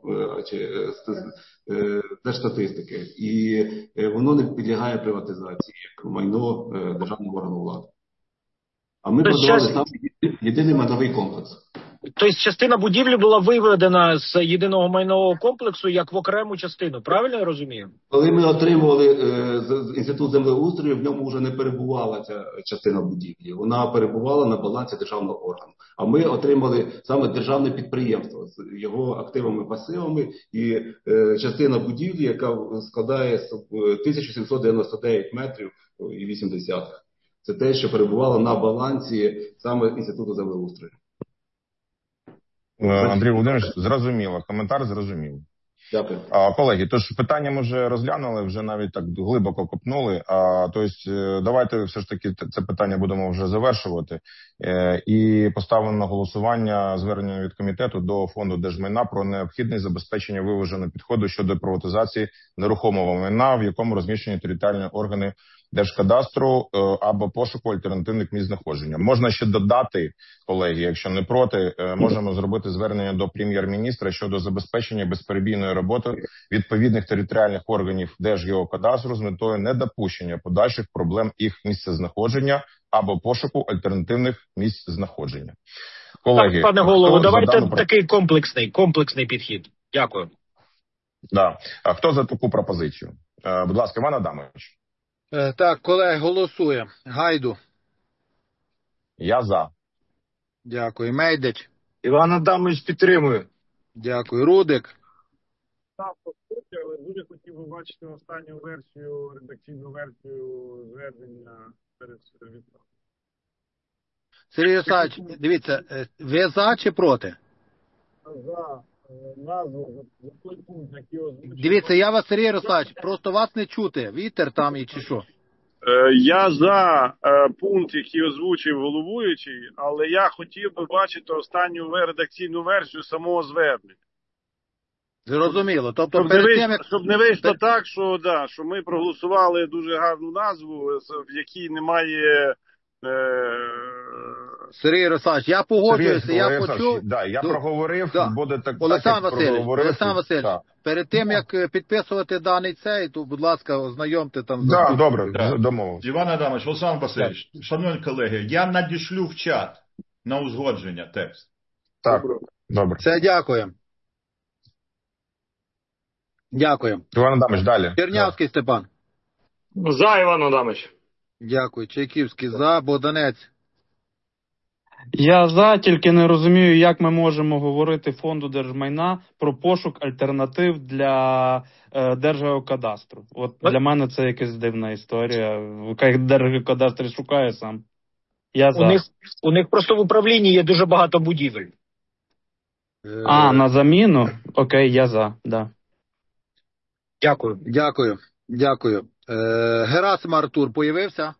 Держстатистики, і воно не підлягає приватизації як майно державного органу влади. А ми продавали саме єдиний майновий комплекс. Тобто частина будівлі була виведена з єдиного майнового комплексу як в окрему частину, правильно я розумію? Коли ми отримували інститут землеустрою, в ньому вже не перебувала ця частина будівлі, вона перебувала на балансі державного органу. А ми отримали саме державне підприємство з його активами, пасивами, і частина будівлі, яка складає 1799 метрів і 80. Це те, що перебувало на балансі саме інституту землеустрою. Андрій Володимирович, зрозуміло. Коментар зрозумів. Дякую. Колеги, тож питання ми вже розглянули, вже навіть так глибоко копнули. Тобто, давайте все ж таки це питання будемо вже завершувати. І поставимо на голосування звернення від комітету до Фонду держмайна про необхідність забезпечення виваженого підходу щодо приватизації нерухомого майна, в якому розміщені територіальні органи Держкадастру або пошуку альтернативних місць знаходження. Можна ще додати, колеги, якщо не проти, можемо зробити звернення до прем'єр-міністра щодо забезпечення безперебійної роботи відповідних територіальних органів Держгеокадастру з метою недопущення подальших проблем їх місцезнаходження або пошуку альтернативних місць знаходження. Колеги, так, пане голово, давайте такий комплексний підхід. Дякую. Да. А хто за таку пропозицію? Будь ласка, Іван Адамович. Так, колеги, голосуємо. Гайду. Я за. Дякую. Мейдич. Іван Адамович підтримує. Дякую. Рудик. Так, по суті, але дуже хотів би бачити останню версію, редакційну версію звернення перед відповідно. Сергій Олександрович, дивіться, ви за чи проти? За назву, за той пункт, який озвучив. Дивіться, я вас, Сергій Олександрович, просто вас не чути. Вітер там і чи що? Я за пункт, який озвучив головуючий, але я хотів би бачити останню редакційну версію самого звернення. Зрозуміло. Тобто, щоб не вийшло так, що ми проголосували дуже гарну назву, в якій немає... Сергій Олександрович, я погоджуюся, я почув. Да, я проговорив, буде так, Олександр Васильович, перед тим, як підписувати даний цей, то, будь ласка, ознайомте там. Да, добре, домовився. Іван Адамович, Олександр Васильович, шановні колеги, я надішлю в чат на узгодження текст. Так, добре. Все, дякую. Дякую. Іван Адамович, далі. Чернявський Степан. За, Іван Адамович. Дякую. Чайківський за. Богданець. Я за, тільки не розумію, як ми можемо говорити Фонду держмайна про пошук альтернатив для Держгеокадастру. От для мене це якась дивна історія. Як Держгеокадастр шукає сам. Я за. У них просто в управлінні є дуже багато будівель. На заміну? Окей, я за, да. Дякую. Дякую. Герасим Артур появився?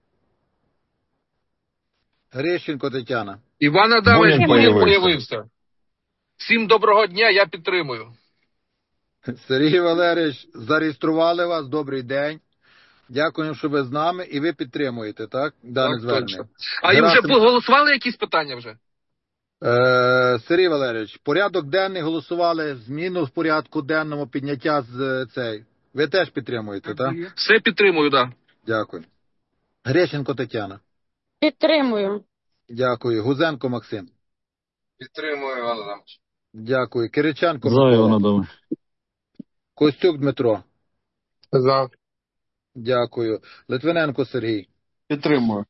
Грищенко Тетяна. Іван Адамович появився. Всім доброго дня, я підтримую. Сергій Валерійович, зареєстрували вас, добрий день. Дякую, що ви з нами, і ви підтримуєте, так? Дане звернення. А вже голосували якісь питання вже? Сергій Валерійович, порядок денний голосували, зміну в порядку денному, підняття з цей. Ви теж підтримуєте, так? Все підтримую, так. Да. Дякую. Грищенко Тетяна. Підтримую. Дякую. Гузенко Максим. Підтримую, Іван Адамович. Дякую. Кириченко За, Іван Адамович. Костюк Дмитро. За. Дякую. Литвиненко Сергій. Підтримую.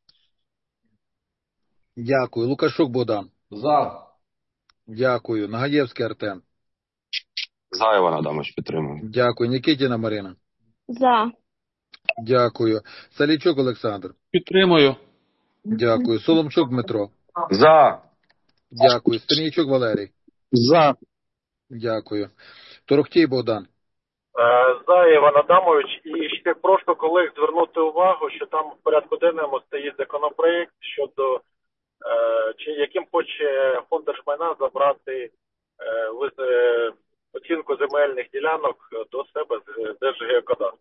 Дякую. Лукашук Богдан. За. Дякую. Нагаєвський Артем. За, Іван Адамович, підтримую. Дякую. Нікітіна Марина. За. Дякую. Салійчук Олександр. Підтримую. Дякую. Соломчук Дмитро. За. Дякую. Стернійчук Валерій. За. Дякую. Торохтій Богдан. За, Іван Адамович. І ще прошу колег звернути увагу, що там в порядку денному стоїть законопроект щодо яким хоче фонд держмайна забрати оцінку земельних ділянок до себе з Держгеокадастру.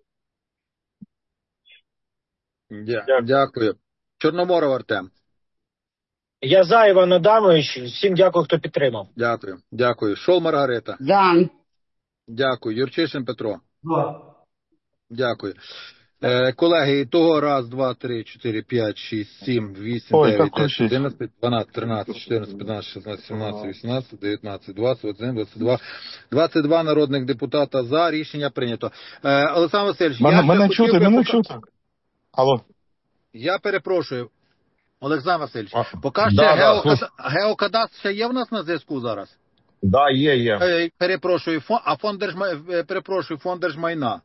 Дякую. Чорноморов Артем. Я за, Іван Адамович. Всім дякую, хто підтримав. Дякую. Шол Маргарита. За. Дякую. Юрчишин Петро. За. Дякую. Колеги, того 1, 2, 3, 4, 5, 6, 7, 8, 9, 10, 11, 12, 13, 14, 15, 16, 17, 18, 19, 20, 21, 22. 22 народних депутата за. Рішення прийнято. Олександр Васильович, мене чути. Алло. Я перепрошую. Олександр Васильович, поки ще геокадастр ще є в нас на зв'язку зараз? Да, є. Перепрошую, фонд держмайна.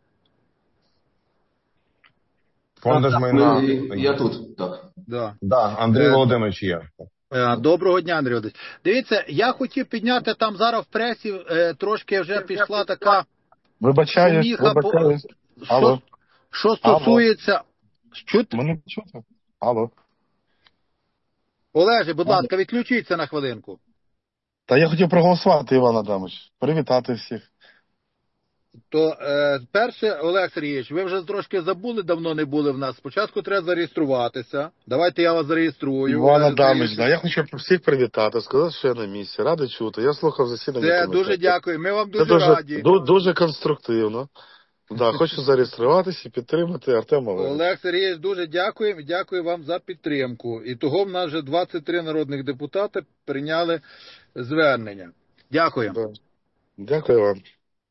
Фонд держмайна. Я тут, так. Да, Андрій Володимирович є. Доброго дня, Андрій Володимирович. Дивіться, я хотів підняти там зараз в пресі, трошки вже пішла така Вибачаюсь. Алло. Що стосується... Чути? Мене чути? Алло. Олеже, будь ласка, відключіться на хвилинку. Та я хотів проголосувати, Іван Адамович. Привітати всіх. То перше, Олег Сергійович, ви вже трошки забули, давно не були в нас. Спочатку треба зареєструватися. Давайте я вас зареєструю. Іван Адамович, я хочу всіх привітати, сказати, що я на місці. Радий чути. Я слухав засідання комітету. Дуже дякую. Ми вам дуже раді. Дуже конструктивно. Хочу зареєструватися і підтримати Артема Олеговича. Олег Сергійович, дуже дякуємо. Дякую вам за підтримку. І того в нас вже 23 народних депутати прийняли звернення. Дякую. Дякую вам.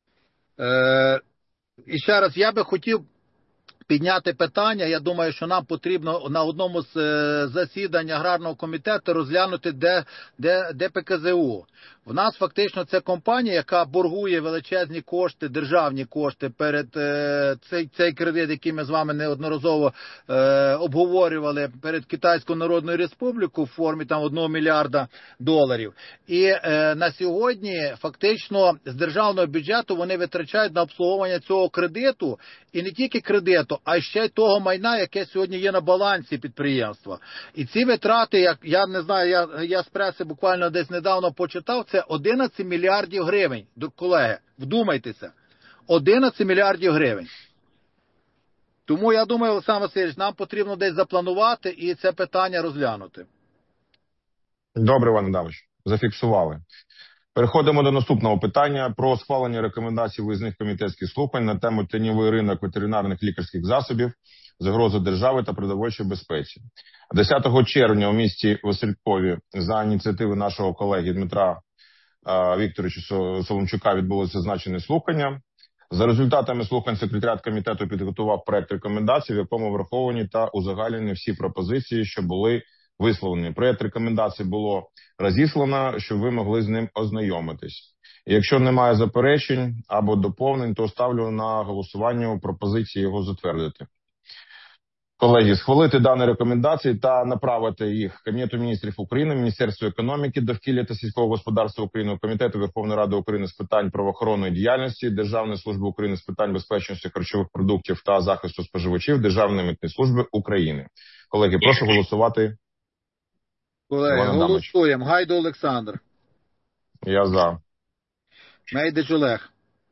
І ще раз, я би хотів підняти питання. Я думаю, що нам потрібно на одному з засідань аграрного комітету розглянути ДПКЗУ. В нас фактично це компанія, яка боргує величезні кошти, державні кошти перед цей кредит, який ми з вами неодноразово обговорювали, перед Китайською Народною Республікою в формі там $1 мільярда. І на сьогодні фактично з державного бюджету вони витрачають на обслуговування цього кредиту, і не тільки кредиту, а ще й того майна, яке сьогодні є на балансі підприємства. І ці витрати, я не знаю, я з преси буквально десь недавно почитав, це 11 мільярдів гривень. Колеги, вдумайтеся. 11 мільярдів гривень. Тому я думаю, Олександр Васильович, нам потрібно десь запланувати і це питання розглянути. Добре, Іван Адамович, зафіксували. Переходимо до наступного питання про схвалення рекомендацій виїзних комітетських слухань на тему тіньовий ринок ветеринарних лікарських засобів, загроза держави та продовольчій безпеці. 10 червня у місті Василькові за ініціативи нашого колеги Дмитра Вікторовича Соломчука відбулося зазначені слухання. За результатами слухань секретаріат комітету підготував проект рекомендацій, в якому враховані та узагальнені всі пропозиції, що були висловлені. Проект рекомендацій було розіслано, щоб ви могли з ним ознайомитись. І якщо немає заперечень або доповнень, то ставлю на голосування пропозиції його затвердити. Колеги, схвалити дані рекомендації та направити їх Кабінету міністрів України, Міністерству економіки, довкілля та сільського господарства України, Комітету Верховної Ради України з питань правоохоронної діяльності, Державної служби України з питань безпечності харчових продуктів та захисту споживачів, Державної митної служби України. Колеги, прошу голосувати. Колеги, голосуємо. Гайду Олександр. Я за. Мейдич Олег.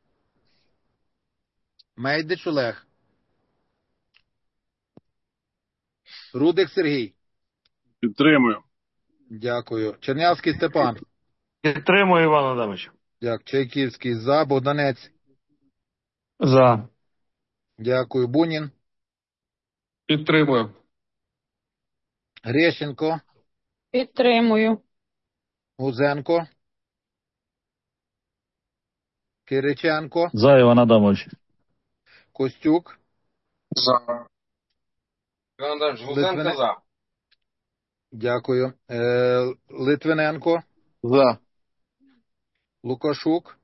Мейдич Олег. Рудик Сергій. Підтримую. Дякую. Чернявський Степан. Підтримую, Іван Адамович. Дякую. Чайківський за. Богданець. За. Дякую. Бунін. Підтримую. Грещенко. Підтримую. Гузенко. Кириченко. За, Іван Адамович. Костюк. За. Іван Адамович, Гузенко за. Дякую. Литвиненко. За. Лукашук.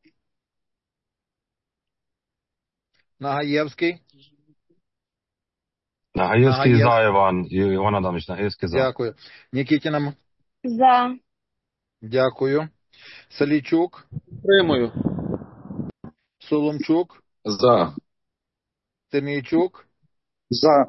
Нагаєвський. Нагаєвський за, Іван Адамович. Нагаєвський за. Дякую. Нікітіна. За. Дякую. Салійчук. Підтримую. Соломчук. За. Тернійчук. За.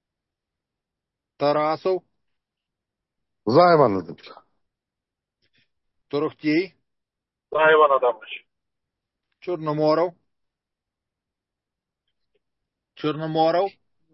Тарасов. За, Іван Адамович. Торохтій. За, Іван Адамович. Чорноморов. Чорноморов.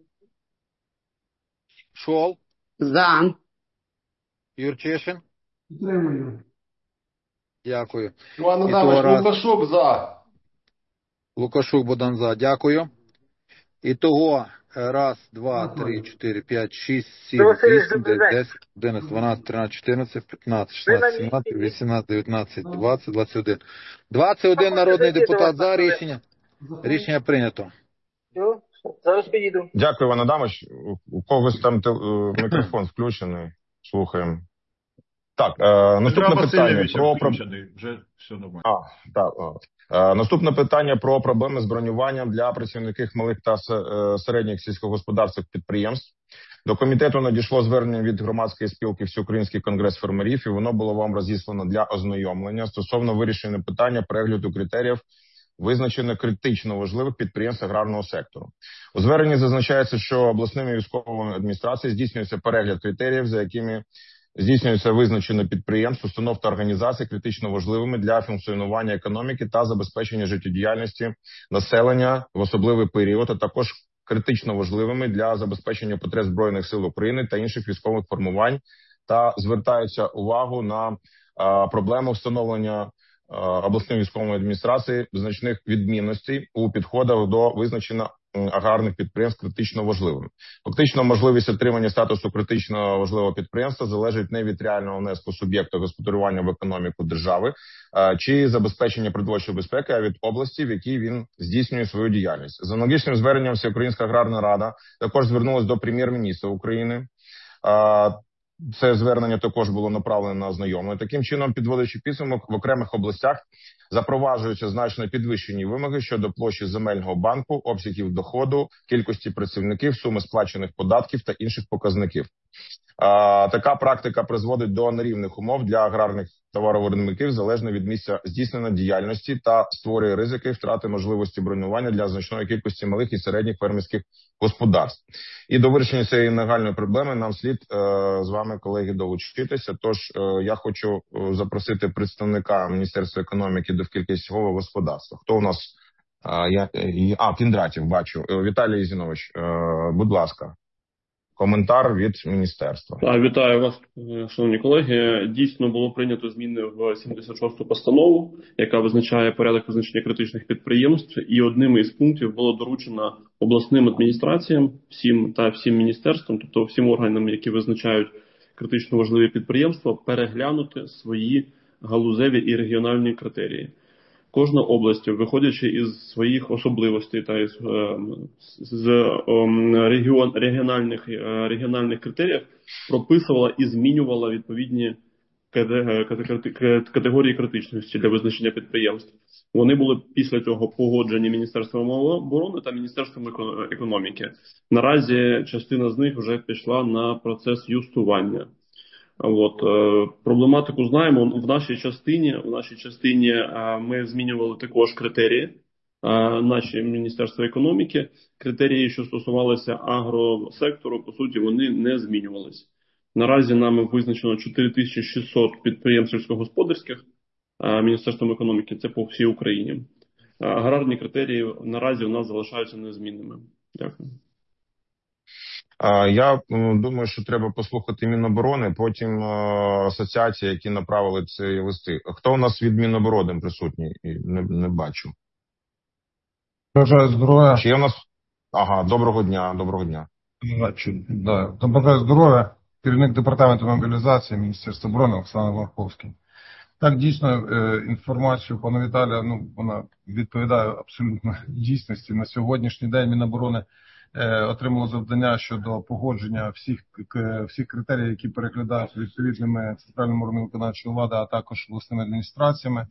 Шол. За. Юрчишин. Підтримую. Дякую. Іван Адамович, Лукашук за. Лукашук Богдан за. Дякую. Ітого 1, 2, 3, 4, 5, 6, 7, 8, 9, 10, 11, 12, 13, 14, 15, 16, 17, 18, 19, 20, 21. 21 народний депутат за. Рішення прийнято. Зараз підійду. Дякую, Іван Адамович. У когось там мікрофон включений. Слухаємо. Так, наступне питання про вже все нормально. Наступне питання про проблеми з бронюванням для працівників малих та середніх сільськогосподарських підприємств. До комітету надійшло звернення від громадської спілки Всеукраїнський конгрес фермерів, і воно було вам розіслано для ознайомлення стосовно вирішення питання перегляду критеріїв визначено критично важливих підприємств аграрного сектору. У зверненні зазначається, що обласними військовими адміністраціями здійснюється перегляд критеріїв, за якими здійснюється визначено підприємств, установ та організацій критично важливими для функціонування економіки та забезпечення життєдіяльності населення в особливий період, а також критично важливими для забезпечення потреб Збройних сил України та інших військових формувань, та звертається увагу на проблему встановлення обласної військової адміністрації значних відмінностей у підходах до визначення аграрних підприємств критично важливими. Фактично, можливість отримання статусу критично важливого підприємства залежить не від реального внеску суб'єкта господарювання в економіку держави чи забезпечення продовольчої безпеки, а від області, в якій він здійснює свою діяльність. За аналогічним зверненням Всеукраїнська аграрна рада також звернулася до прем'єр-міністра України. Це звернення також було направлено на ознайомлення. Таким чином, підводячи підсумок, в окремих областях запроваджуються значно підвищені вимоги щодо площі земельного банку, обсягів доходу, кількості працівників, суми сплачених податків та інших показників. Така практика призводить до нерівних умов для аграрних товаровиробників залежно від місця здійснення діяльності та створює ризики втрати можливості бронювання для значної кількості малих і середніх фермерських господарств. І до вирішення цієї нагальної проблеми нам слід з вами, колеги, долучитися. Тож я хочу запросити представника Міністерства економіки, довкілля і сільського господарства. Хто у нас? Кіндратів, бачу. Віталій Зінович, будь ласка. Коментар від міністерства. Вітаю вас, шановні колеги. Дійсно було прийнято зміни в 76-ту постанову, яка визначає порядок визначення критичних підприємств. І одним із пунктів було доручено обласним адміністраціям, всім міністерствам, тобто всім органам, які визначають критично важливі підприємства, переглянути свої галузеві і регіональні критерії. Кожна область, виходячи із своїх особливостей та з регіональних критеріїв, прописувала і змінювала відповідні категорії критичності для визначення підприємств. Вони були після цього погоджені Міністерством оборони та Міністерством економіки. Наразі частина з них вже пішла на процес юстування. Проблематику знаємо. В нашій частині ми змінювали також критерії, наші Міністерства економіки. Критерії, що стосувалися агросектору, по суті, вони не змінювалися. Наразі нами визначено 4600 підприємств сільськогосподарських Міністерством економіки, це по всій Україні. Аграрні критерії наразі у нас залишаються незмінними. Дякую. Я думаю, що треба послухати Міноборони, потім асоціації, які направили ці листи. Хто у нас від Міноборони присутній? Не бачу. Бажаю здоров'я. Чи є у нас? Доброго дня. Бажаю здоров'я. Керівник департаменту мобілізації Міністерства оборони Оксана Варховський. Так, дійсно, інформацію пана Віталія, вона відповідає абсолютно дійсності. На сьогоднішній день Міноборони отримало завдання щодо погодження всіх критеріїв, які переглядаються відповідними центральними органами виконавчої влади, а також обласними адміністраціями.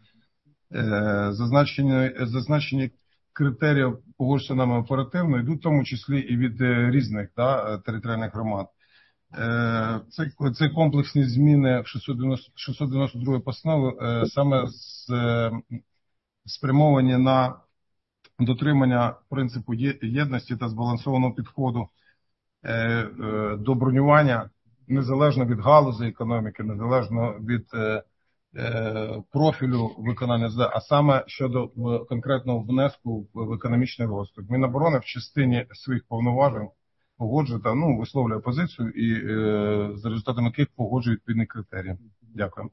Зазначені критерії погоджуються нами оперативно, йдуть в тому числі і від різних територіальних громад. Ці комплексні зміни в 692 постанови саме спрямовані на дотримання принципу єдності та збалансованого підходу до бронювання незалежно від галузі економіки, незалежно від профілю виконання, а саме щодо конкретного внеску в економічний розвиток. Міноборони в частині своїх повноважень погоджує та висловлює позицію і за результатами яких погоджує відповідні критерії. Дякую.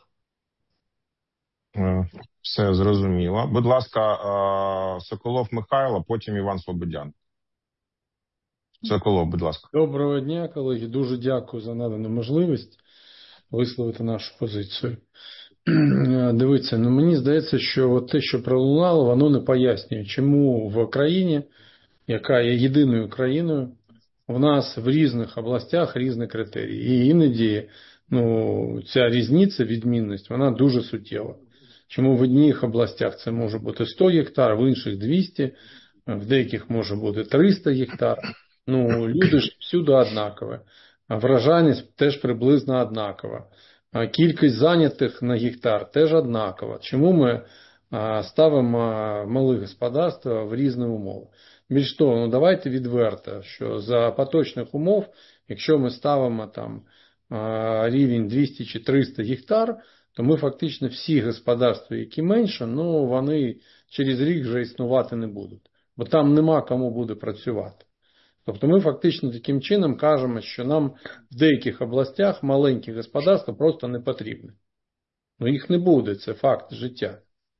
Все зрозуміло. Будь ласка, Соколов Михайло, потім Іван Слободян. Соколов, будь ласка. Доброго дня, колеги. Дуже дякую за надану можливість висловити нашу позицію. Дивіться, мені здається, що те, що пролунало, воно не пояснює, чому в країні, яка є єдиною країною, в нас в різних областях різні критерії. І іноді ця різниця, відмінність, вона дуже суттєва. Чому в одних областях це може бути 100 гектар, в інших 200, в деяких може бути 300 гектар. Люди ж всюди однакові. Врожайність теж приблизно однакова. Кількість зайнятих на гектар теж однакова. Чому ми ставимо малі господарства в різні умови? Більш того, давайте відверто, що за поточних умов, якщо ми ставимо там рівень 200 чи 300 гектар, то ми фактично всі господарства, які менше, вони через рік вже існувати не будуть. Бо там нема кому буде працювати. Тобто ми фактично таким чином кажемо, що нам в деяких областях маленькі господарства просто не потрібні. Їх не буде, це факт життя.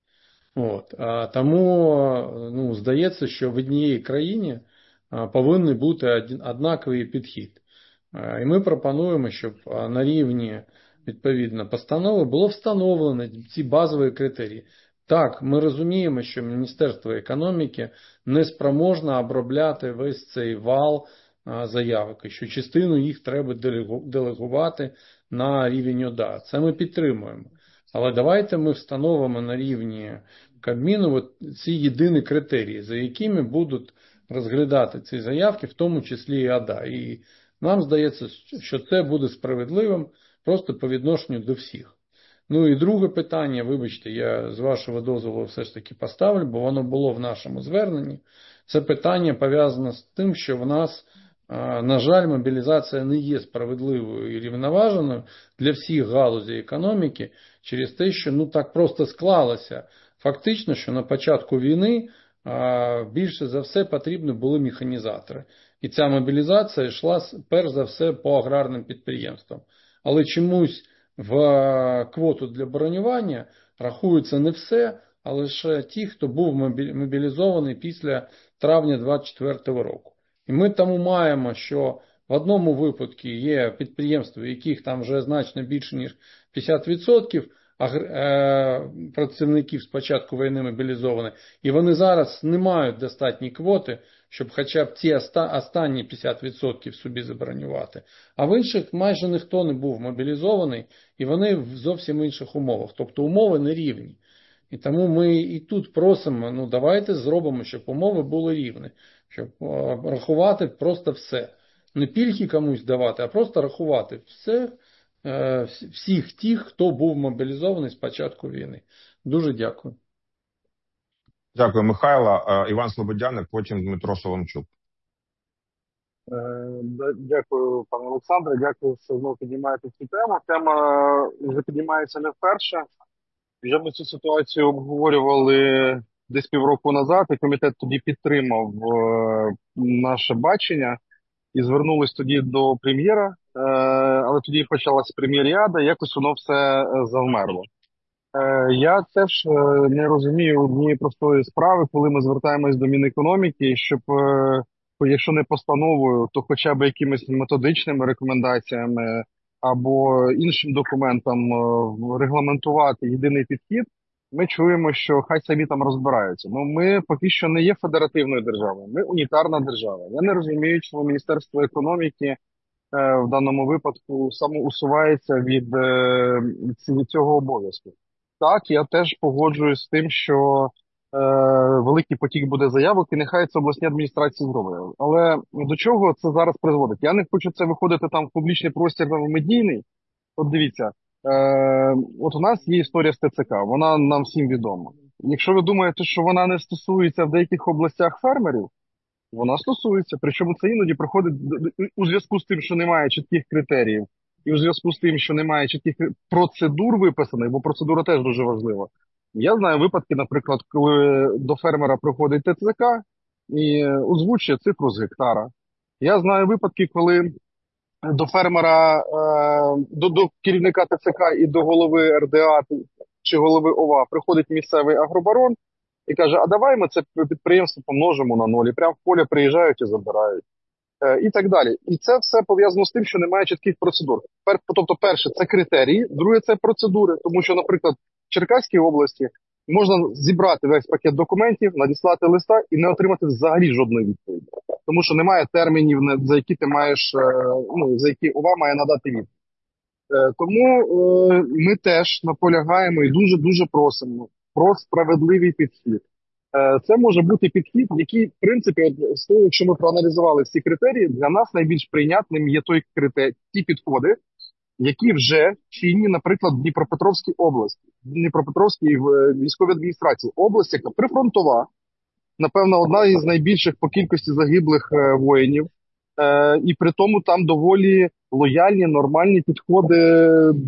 Тому здається, що в одній країні повинен бути однаковий підхід. І ми пропонуємо, щоб на рівні відповідно постанови було встановлено ці базові критерії. Так, ми розуміємо, що Міністерство економіки не спроможне обробляти весь цей вал заявок, і що частину їх треба делегувати на рівень ОДА. Це ми підтримуємо. Але давайте ми встановимо на рівні Кабміну ці єдині критерії, за якими будуть розглядати ці заявки, в тому числі і ОДА. І нам здається, що це буде справедливим просто по відношенню до всіх. І друге питання, вибачте, я з вашого дозволу все ж таки поставлю, бо воно було в нашому зверненні. Це питання пов'язане з тим, що в нас, на жаль, мобілізація не є справедливою і рівноваженою для всіх галузей економіки через те, що так просто склалося. Фактично, що на початку війни більше за все потрібні були механізатори. І ця мобілізація йшла перш за все по аграрним підприємствам. Але чомусь в квоту для бронювання рахується не все, а лише ті, хто був мобілізований після травня 2024 року. І ми тому маємо, що в одному випадку є підприємства, в яких там вже значно більше, ніж 50% працівників спочатку війни мобілізовані, і вони зараз не мають достатньої квоти, щоб хоча б ці останні 50% собі забронювати. А в інших майже ніхто не був мобілізований, і вони в зовсім інших умовах. Тобто умови не рівні. І тому ми і тут просимо, давайте зробимо, щоб умови були рівні. Щоб рахувати просто все. Не пільги комусь давати, а просто рахувати всіх тих, хто був мобілізований з початку війни. Дуже дякую. Дякую, Михайло. Іван Слободяник, потім Дмитро Соломчук. Дякую, пане Олександре. Дякую, що знову піднімаєте цю тему. Тема вже піднімається не вперше. Вже ми цю ситуацію обговорювали десь півроку назад, і комітет тоді підтримав наше бачення і звернулись тоді до прем'єра, але тоді почалася прем'єріада, і якось воно все завмерло. Я теж не розумію однієї простої справи, коли ми звертаємось до Мінекономіки, щоб, якщо не постановою, то хоча б якимись методичними рекомендаціями або іншим документам регламентувати єдиний підхід. Ми чуємо, що хай самі там розбираються. Ми поки що не є федеративною державою, ми унітарна держава. Я не розумію, чому Міністерство економіки в даному випадку самоусувається від цього обов'язку. Так, я теж погоджуюсь з тим, що великий потік буде заявок, і нехай це обласні адміністрації зроблять. Але до чого це зараз призводить? Я не хочу це виходити там в публічний простір, в медійний. От дивіться, от у нас є історія з ТЦК, вона нам всім відома. Якщо ви думаєте, що вона не стосується в деяких областях фермерів, вона стосується. Причому це іноді проходить у зв'язку з тим, що немає чітких критеріїв, і у зв'язку з тим, що немає чітких процедур виписаних, бо процедура теж дуже важлива. Я знаю випадки, наприклад, коли до фермера приходить ТЦК і озвучує цифру з гектара. Я знаю випадки, коли до фермера, до керівника ТЦК і до голови РДА чи голови ОВА приходить місцевий агробарон і каже, а давай ми це підприємство помножимо на 0, і прямо в поле приїжджають і забирають. І так далі. І це все пов'язано з тим, що немає чітких процедур. Тобто, перше, це критерії, друге, це процедури. Тому що, наприклад, в Черкаській області можна зібрати весь пакет документів, надіслати листа і не отримати взагалі жодної відповіді. Тому що немає термінів, за які ти маєш, за які ОВА має надати відповідь. Тому ми теж наполягаємо і дуже-дуже просимо про справедливий підхід. Це може бути підхід, який, в принципі, якщо ми проаналізували всі критерії, для нас найбільш прийнятним є ті підходи, які вже чинні, наприклад, в Дніпропетровській області, в Дніпропетровській військовій адміністрації. Область, яка прифронтова, напевно, одна із найбільших по кількості загиблих воїнів, і при тому там доволі лояльні, нормальні підходи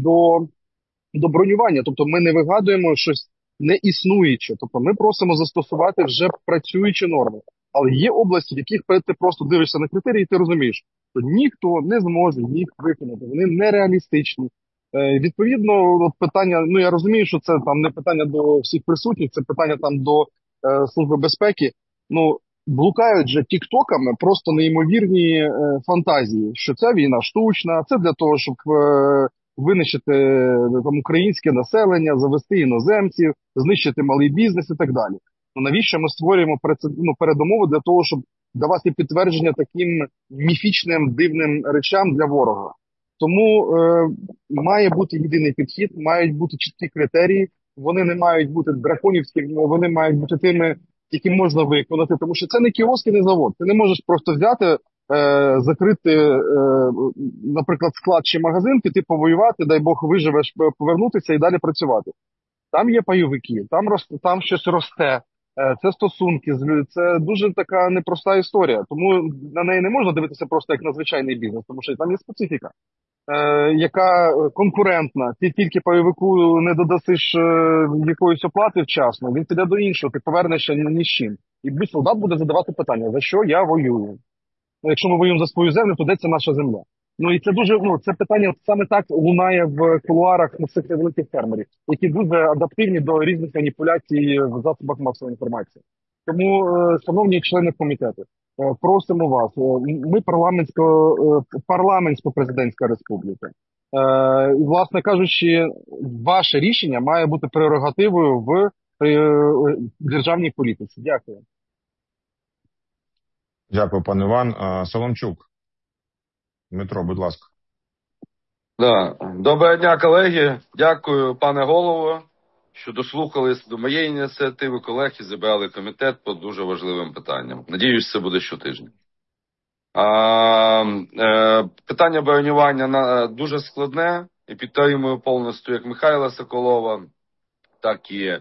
до бронювання. Тобто ми не вигадуємо щось не існуюче. Тобто ми просимо застосувати вже працюючі норми. Але є області, в яких ти просто дивишся на критерії, і ти розумієш, що ніхто не зможе їх виконати. Вони нереалістичні. Відповідно, от питання, я розумію, що це там не питання до всіх присутніх, це питання там до Служби безпеки. Блукають же тіктоками просто неймовірні фантазії, що ця війна штучна, це для того, щоб винищити там українське населення, завести іноземців, знищити малий бізнес і так далі. Навіщо ми створюємо передумови для того, щоб давати підтвердження таким міфічним, дивним речам для ворога? Тому має бути єдиний підхід, мають бути чіткі критерії, вони не мають бути драконівськими, вони мають бути тими, які можна виконати, тому що це не кіоск і не завод. Ти не можеш просто взяти, закрити, наприклад, склад чи магазин, піти повоювати, дай Бог виживеш, повернутися і далі працювати. Там є пайовики, там щось росте, це стосунки, це дуже така непроста історія. Тому на неї не можна дивитися просто як на звичайний бізнес, тому що там є специфіка, яка конкурентна. Ти тільки пайовику не додасиш якоїсь оплати вчасно, він піде до іншого, ти повернешся ні з чим. І солдат буде задавати питання, за що я воюю? Якщо ми воюємо за свою землю, то де це наша земля? І це дуже, це питання саме так лунає в кулуарах цих великих фермерів, які дуже адаптивні до різних маніпуляцій в засобах масової інформації. Тому, шановні члени комітету, просимо вас, ми парламентсько-президентська республіка. І, власне кажучи, ваше рішення має бути прерогативою в державній політиці. Дякую. Дякую, пан Іван. Соломчук. Дмитро, будь ласка. Доброго дня, колеги. Дякую, пане голово, що дослухались до моєї ініціативи. Колег і зібрали комітет по дуже важливим питанням. Надіюсь, це буде щотижня. Питання бронювання дуже складне і підтримую повністю як Михайла Соколова, так і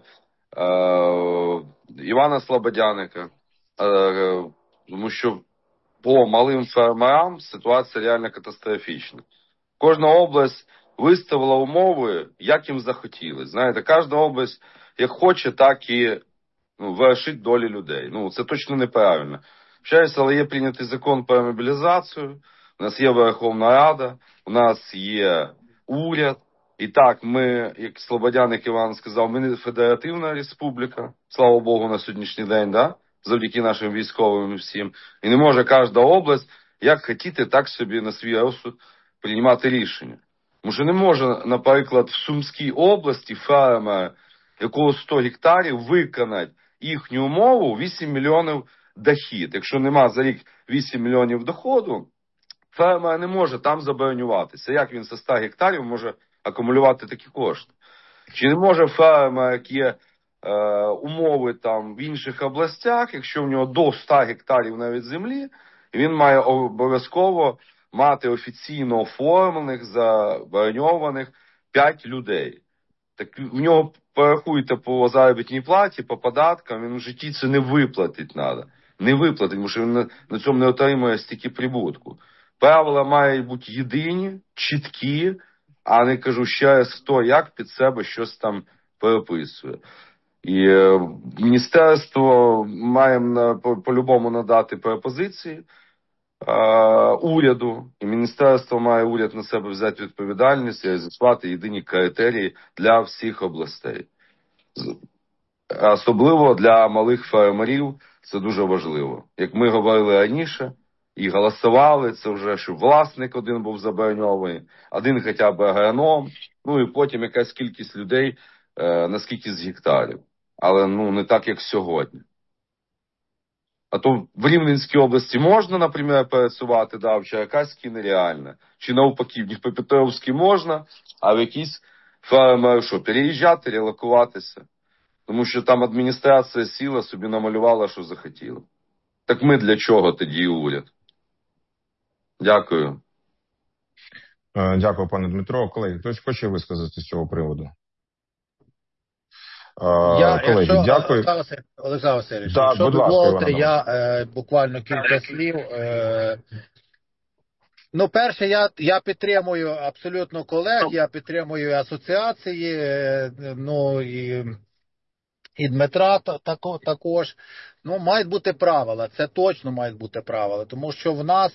Івана Слободяника. Тому що по малим фермерам ситуація реально катастрофічна. Кожна область виставила умови, як їм захотіли. Знаєте, кожна область як хоче, так і вирішить долі людей. Це точно неправильно. Але є прийнятий закон про мобілізацію, у нас є Верховна Рада, у нас є уряд. І так, ми, як Слободяник Іван сказав, ми не федеративна республіка, слава Богу, на сьогоднішній день, завдяки нашим військовим і всім. І не може кожна область, як хотіти, так собі на свій розсуд приймати рішення. Тому що не може, наприклад, в Сумській області фермер, якого 100 гектарів, виконати їхню умову 8 мільйонів дохід. Якщо нема за рік 8 мільйонів доходу, фермер не може там забронюватися. Як він за 100 гектарів може акумулювати такі кошти? Чи не може фермер, який є умови там в інших областях, якщо в нього до 100 гектарів навіть землі, він має обов'язково мати офіційно оформлених, заброньованих 5 людей. Так в нього порахуйте по заробітній платі, по податкам, він в житті це не виплатить треба. Не виплатить, тому що він на цьому не отримує стільки прибутку. Правила мають бути єдині, чіткі, а не кажу ще раз, хто як під себе щось там переписує. І міністерство має по-любому надати пропозиції уряду, і міністерство має уряд на себе взяти відповідальність і реалізувати єдині критерії для всіх областей. Особливо для малих фермерів це дуже важливо. Як ми говорили раніше, і голосували, це вже, щоб власник один був заброньований, один хоча б агроном, ну і потім якась кількість людей на скільки з гектарів. Але не так, як сьогодні. А то в Рівненській області можна, наприклад, працювати, в Черкаській нереально. Чи навпаки, в Дніпропетровській можна, а в якісь фермери переїжджати, релокуватися. Тому що там адміністрація сіла, собі намалювала, що захотіла. Так ми для чого тоді уряд? Дякую. Дякую, пане Дмитро. Колеги, хтось хоче висказати з цього приводу? Колеги, дякую. Олександр Васильович, да, якщо дозволите, я буквально кілька слів. Перше, я підтримую абсолютно колег, я підтримую асоціації, і Дмитра також. Мають бути правила, це точно мають бути правила, тому що в нас,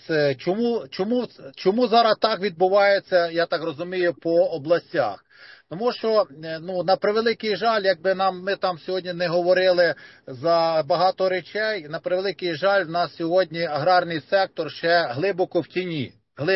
чому зараз так відбувається, я так розумію, по областях? Тому що, на превеликий жаль, якби ми там сьогодні не говорили за багато речей, на превеликий жаль, в нас сьогодні аграрний сектор ще глибоко в тіні.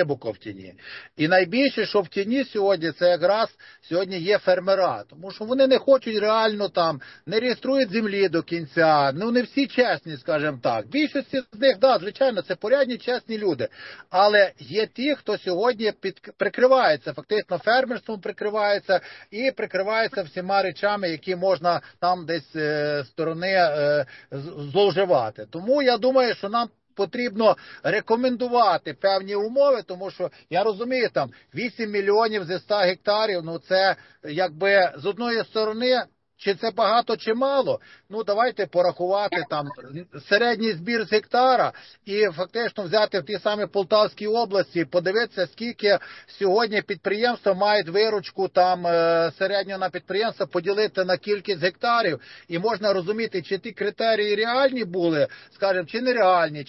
І найбільше, що в тіні сьогодні, це якраз сьогодні є фермера. Тому що вони не хочуть реально там, не реєструють землі до кінця. Не всі чесні, скажімо так. Більшість з них, звичайно, це порядні, чесні люди. Але є ті, хто сьогодні прикривається, фактично фермерством прикривається і прикривається всіма речами, які можна там десь з сторони зловживати. Тому я думаю, що нам потрібно рекомендувати певні умови, тому що, я розумію, там 8 мільйонів зі 100 гектарів, це якби з одної сторони, чи це багато, чи мало, давайте порахувати там середній збір з гектара і фактично взяти в тій самій Полтавській області, подивитися, скільки сьогодні підприємства мають виручку там середньо на підприємство поділити на кількість гектарів, і можна розуміти, чи ті критерії реальні були, скажімо, чи нереальні,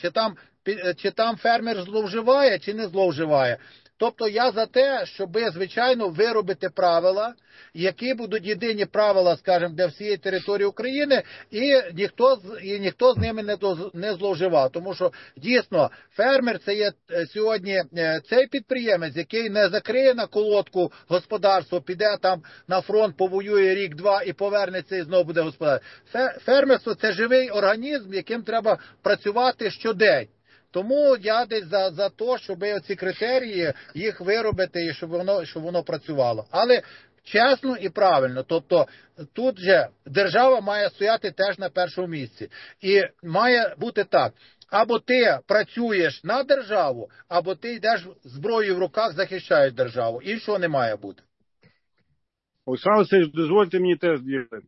чи там фермер зловживає, чи не зловживає. Тобто я за те, щоб, звичайно, виробити правила, які будуть єдині правила, скажімо, для всієї території України, і ніхто з ними не зловживав. Тому що, дійсно, фермер – це є сьогодні цей підприємець, який не закриє на колодку господарство, піде там на фронт, повоює рік-два і повернеться і знову буде господарство. Фермерство – це живий організм, яким треба працювати щодень. Тому я десь за те, щоб ці критерії їх виробити і щоб воно працювало. Але чесно і правильно. Тобто тут же держава має стояти теж на першому місці. І має бути так. Або ти працюєш на державу, або ти йдеш зброєю в руках, захищаєш державу. Іншого не має бути. Олександр Васильович, дозвольте мені теж діяти.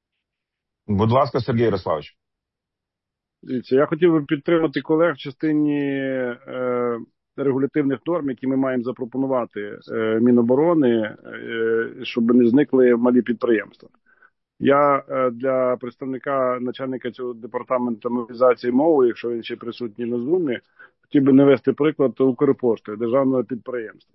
Будь ласка, Сергій Ярославович. Дивіться, я хотів би підтримати колег в частині регулятивних норм, які ми маємо запропонувати Міноборони, щоб не зникли малі підприємства. Я для представника начальника цього департаменту мобілізації мови, якщо він ще присутній на Зумі, хотів би навести приклад Укрпошти, державного підприємства,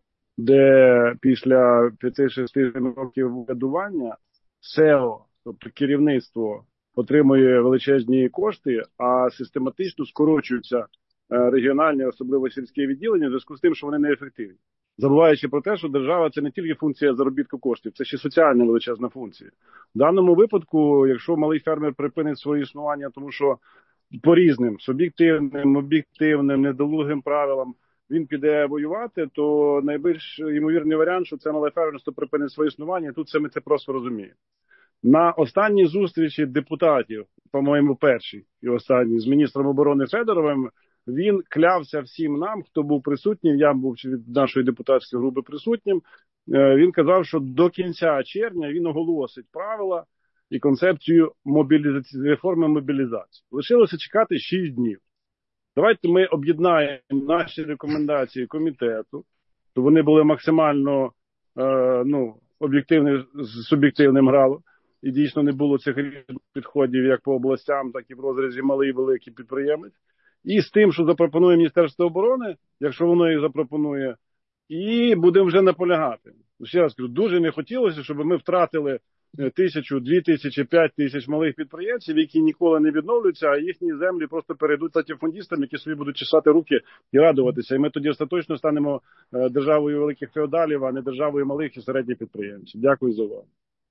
де після 5-6 років врядування СЕО, тобто керівництво, отримує величезні кошти, а систематично скорочуються регіональні, особливо сільські відділення, в зв'язку з тим, що вони неефективні. Забуваючи про те, що держава – це не тільки функція заробітку коштів, це ще соціальна величезна функція. В даному випадку, якщо малий фермер припинить своє існування, тому що по різним, суб'єктивним, об'єктивним, недолугим правилам він піде воювати, то найбільш ймовірний варіант, що це мале фермерство припинить своє існування, і тут це ми це просто розуміємо. На останній зустрічі депутатів, по-моєму, першій і останній, з міністром оборони Федоровим, він клявся всім нам, хто був присутній, я був від нашої депутатської групи присутнім, він казав, що до кінця червня він оголосить правила і концепцію реформи мобілізації. Лишилося чекати 6 днів. Давайте ми об'єднаємо наші рекомендації комітету, то вони були максимально об'єктивні з суб'єктивним грало. І дійсно не було цих різних підходів як по областям, так і в розрізі малий і великий підприємець. І з тим, що запропонує Міністерство оборони, якщо воно їх запропонує, і будемо вже наполягати. Ще раз кажу, дуже не хотілося, щоб ми втратили 1000, 2000, 5000 малих підприємців, які ніколи не відновлюються, а їхні землі просто перейдуть латифундістам, які собі будуть чесати руки і радуватися. І ми тоді остаточно станемо державою великих феодалів, а не державою малих і середніх підприємців. Дякую за увагу.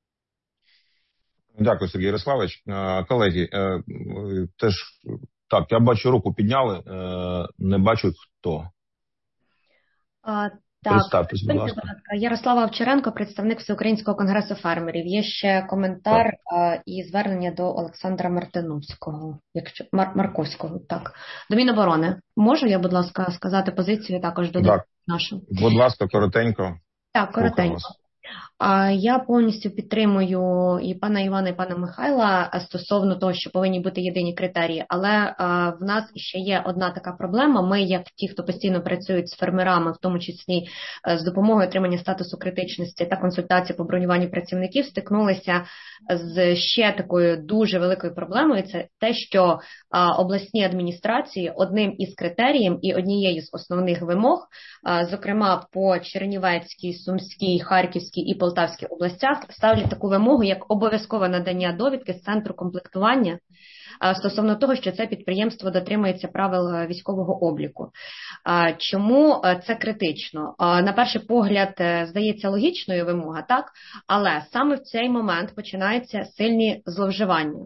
Дякую, Сергій Ярославович. Колеги, теж так, я бачу, руку підняли, не бачу хто. Так, Ярослава Овчаренко, представник Всеукраїнського конгресу фермерів. Є ще коментар і звернення до Олександра Мартиновського, Марковського. Так. До Міноборони. Можу я, будь ласка, сказати позицію також до нашу? Будь ласка, коротенько. Так, коротенько. Я повністю підтримую і пана Івана, і пана Михайла стосовно того, що повинні бути єдині критерії, але в нас ще є одна така проблема. Ми, як ті, хто постійно працюють з фермерами, в тому числі з допомогою отримання статусу критичності та консультації по бронюванню працівників, стикнулися з ще такою дуже великою проблемою. Це те, що обласні адміністрації одним із критеріїв і однією з основних вимог, зокрема по Чернівецькій, Сумській, Харківській і Полтавській областях, ставлять таку вимогу, як обов'язкове надання довідки з центру комплектування стосовно того, що це підприємство дотримується правил військового обліку. Чому це критично? На перший погляд, здається логічною вимога, так? Але саме в цей момент починаються сильні зловживання.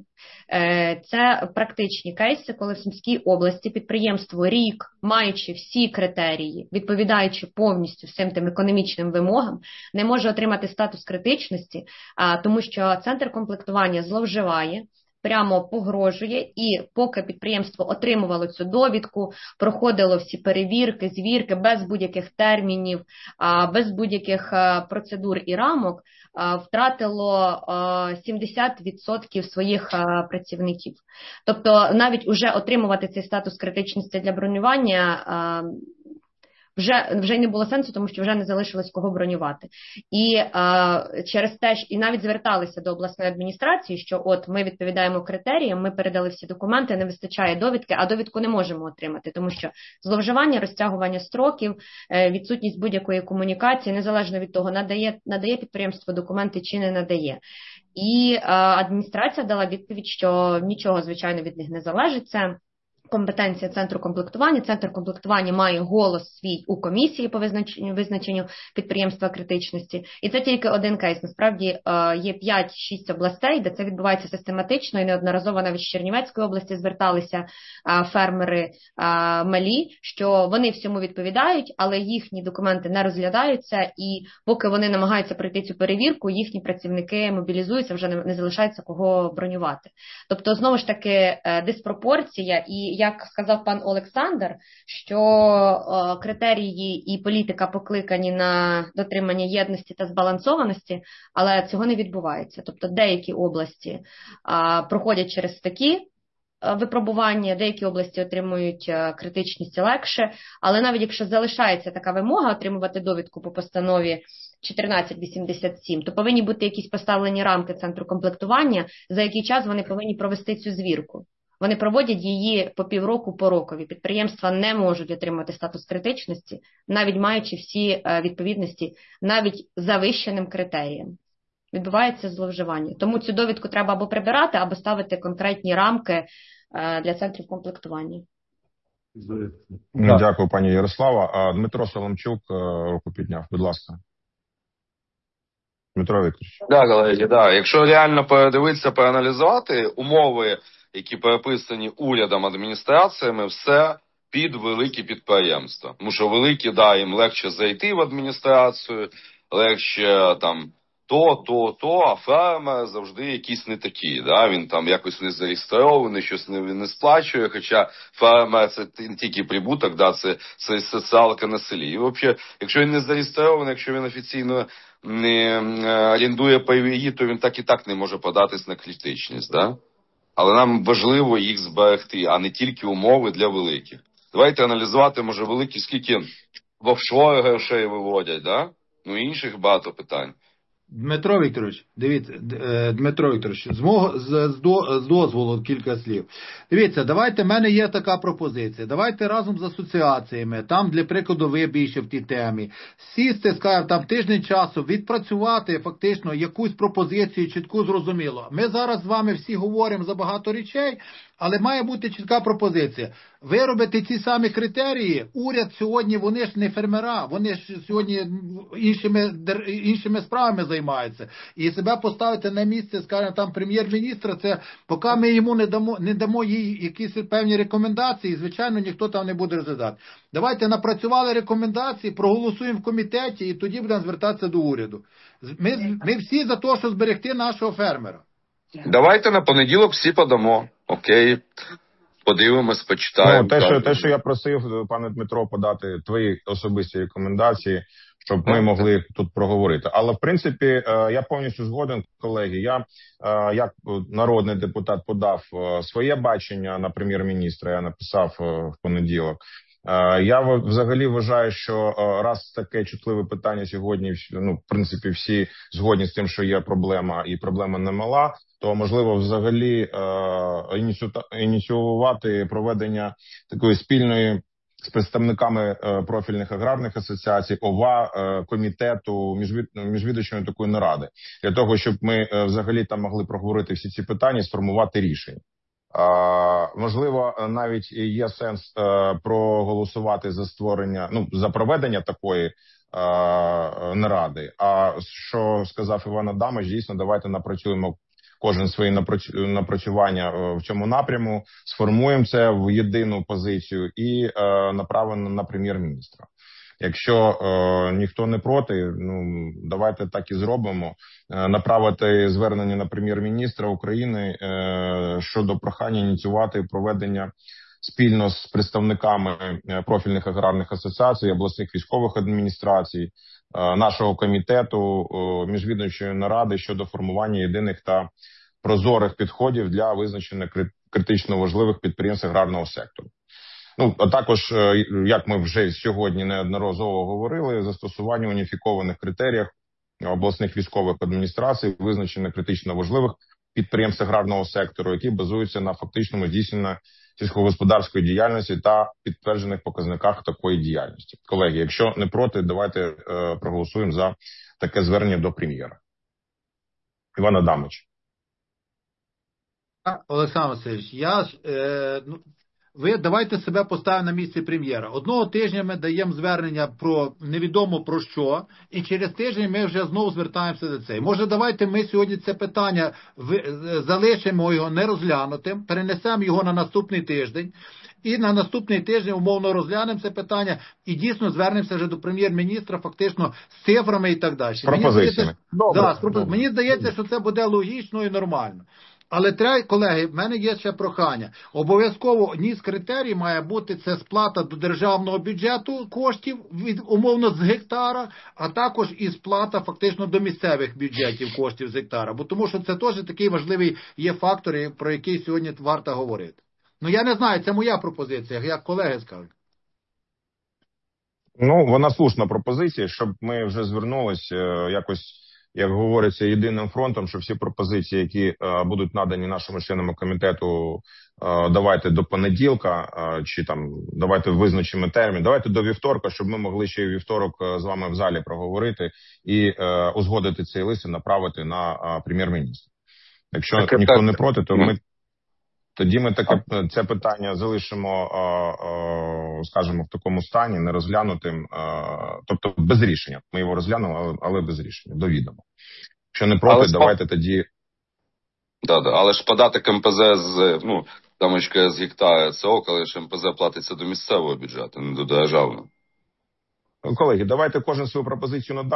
Це практичні кейси, коли в Сумській області підприємство рік, маючи всі критерії, відповідаючи повністю всім тим економічним вимогам, не може отримати статус критичності, тому що центр комплектування зловживає, прямо погрожує, і поки підприємство отримувало цю довідку, проходило всі перевірки, звірки, без будь-яких термінів, без будь-яких процедур і рамок, втратило 70% своїх працівників. Тобто навіть уже отримувати цей статус критичності для бронювання вже не було сенсу, тому що вже не залишилось кого бронювати. І через те, і навіть зверталися до обласної адміністрації, що от ми відповідаємо критеріям, ми передали всі документи, не вистачає довідки, а довідку не можемо отримати, тому що зловживання, розтягування строків, відсутність будь-якої комунікації, незалежно від того, надає підприємство документи чи не надає. І адміністрація дала відповідь, що нічого, звичайно, від них не залежить. Це компетенція центру комплектування. Центр комплектування має голос свій у комісії по визначенню підприємства критичності. І це тільки один кейс. Насправді є 5-6 областей, де це відбувається систематично, і неодноразово навіть з Чернівецької області зверталися фермери малі, що вони всьому відповідають, але їхні документи не розглядаються, і поки вони намагаються пройти цю перевірку, їхні працівники мобілізуються, вже не залишається кого бронювати. Тобто, знову ж таки, диспропорція, і як сказав пан Олександр, що критерії і політика покликані на дотримання єдності та збалансованості, але цього не відбувається. Тобто деякі області проходять через такі випробування, деякі області отримують критичність легше, але навіть якщо залишається така вимога отримувати довідку по постанові 1487, то повинні бути якісь поставлені рамки центру комплектування, за який час вони повинні провести цю звірку. Вони проводять її по півроку, по рокові. Підприємства не можуть отримати статус критичності, навіть маючи всі відповідності, навіть завищеним критеріям. Відбувається зловживання. Тому цю довідку треба або прибирати, або ставити конкретні рамки для центрів комплектування. Дякую, пані Ярослава. Дмитро Соломчук руку підняв. Будь ласка. Дмитро Вікторович. Так, колеги, да. Якщо реально подивитися, проаналізувати умови, які переписані урядом, адміністраціями, все під великі підприємства. Тому що великі, да, їм легше зайти в адміністрацію, легше там а фермер завжди якийсь не такий. Да? Він там якось не зареєстрований, щось не сплачує, хоча фермер це не тільки прибуток, да? це соціалка на селі. І взагалі, якщо він не зареєстрований, якщо він офіційно не орендує пайові, то він так і так не може податись на критичність. Да? Але нам важливо їх зберегти, а не тільки умови для великих. Давайте аналізувати, може, великі, скільки в офшори грошей виводять, да? Ну, інших багато питань. Дмитро Вікторович, дивіться, Дмитро Вікторович, з дозволу кілька слів. Дивіться, давайте, в мене є така пропозиція. Давайте разом з асоціаціями, там, для прикладу, ви більше в тій темі, сісти, скажімо, там тиждень часу, відпрацювати фактично якусь пропозицію чітку, зрозуміло. Ми зараз з вами всі говоримо за багато речей, але має бути чітка пропозиція. Виробити ці самі критерії, уряд сьогодні, вони ж не фермера, вони ж сьогодні іншими справами займаються. І себе поставити на місце, скажімо, там прем'єр-міністра, це поки ми йому не дамо їй якісь певні рекомендації, звичайно, ніхто там не буде розглядати. Давайте напрацювали рекомендації, проголосуємо в комітеті і тоді будемо звертатися до уряду. Ми всі за те, що зберегти нашого фермера. Давайте на понеділок всі подамо. Окей, подивимось, почитаємо. Те, що я просив, пане Дмитро, подати твої особисті рекомендації, щоб ми могли тут проговорити. Але, в принципі, я повністю згоден, колеги. Я, як народний депутат, подав своє бачення на прем'єр-міністра, я написав в понеділок. Я взагалі вважаю, що раз таке чутливе питання сьогодні, ну, в принципі, всі згодні з тим, що є проблема, і проблема немала, то можливо взагалі ініціювати проведення такої спільної з представниками профільних аграрних асоціацій, ОВА, комітету, міжвідомчої такої наради, для того, щоб ми взагалі там могли проговорити всі ці питання і сформувати рішення. Можливо, навіть є сенс проголосувати за створення, ну, за проведення такої наради. А що сказав Іван Адамович, дійсно, давайте напрацюємо кожен свої напрацювання в цьому напряму, сформуємо це в єдину позицію і направимо на прем'єр-міністра. Якщо ніхто не проти, ну давайте так і зробимо. Направити звернення на прем'єр-міністра України щодо прохання ініціювати проведення спільно з представниками профільних аграрних асоціацій, обласних військових адміністрацій, нашого комітету, міжвідомчої наради щодо формування єдиних та прозорих підходів для визначення критично важливих підприємств аграрного сектору. Ну, а також, як ми вже сьогодні неодноразово говорили, застосування уніфікованих критеріїв обласних військових адміністрацій, визначення критично важливих підприємств аграрного сектору, які базуються на фактичному здійсненні сільськогосподарської діяльності та підтверджених показниках такої діяльності. Колеги, якщо не проти, давайте проголосуємо за таке звернення до прем'єра. Іван Адамович. Олександр Васильович, ви давайте себе поставимо на місце прем'єра. Одного тижня ми даємо звернення про невідомо про що, і через тиждень ми вже знову звертаємося до це. Може, давайте ми сьогодні це питання залишимо його нерозглянутим, перенесемо його на наступний тиждень, і на наступний тиждень умовно розглянемо це питання і дійсно звернемося вже до прем'єр-міністра фактично з цифрами і так далі. Мені здається, що це буде логічно і нормально. Але треба, колеги, в мене є ще прохання. Обов'язково одні з критерій має бути це сплата до державного бюджету коштів умовно з гектара, а також і сплата фактично до місцевих бюджетів коштів з гектара. Бо тому що це теж такий важливий є фактор, про який сьогодні варто говорити. Ну я не знаю, це моя пропозиція, як колеги скажуть. Ну, вона слушна пропозиція, щоб ми вже звернулися якось, як говориться, єдиним фронтом, що всі пропозиції, які будуть надані нашому членам комітету, давайте до понеділка, чи там давайте визначимо термін, давайте до вівторка, щоб ми могли ще й вівторок з вами в залі проговорити і узгодити цей лист і направити на прем'єр-міністра. Якщо ніхто не проти, то тоді ми це питання залишимо, скажімо, в такому стані, нерозглянутим, тобто без рішення. Ми його розглянемо, але без рішення, до відома. Якщо не проти, давайте тоді... Але ж подати КМПЗ з гектара, це коли ж МПЗ платиться до місцевого бюджету, не до державного. Колеги, давайте кожен свою пропозицію надасть,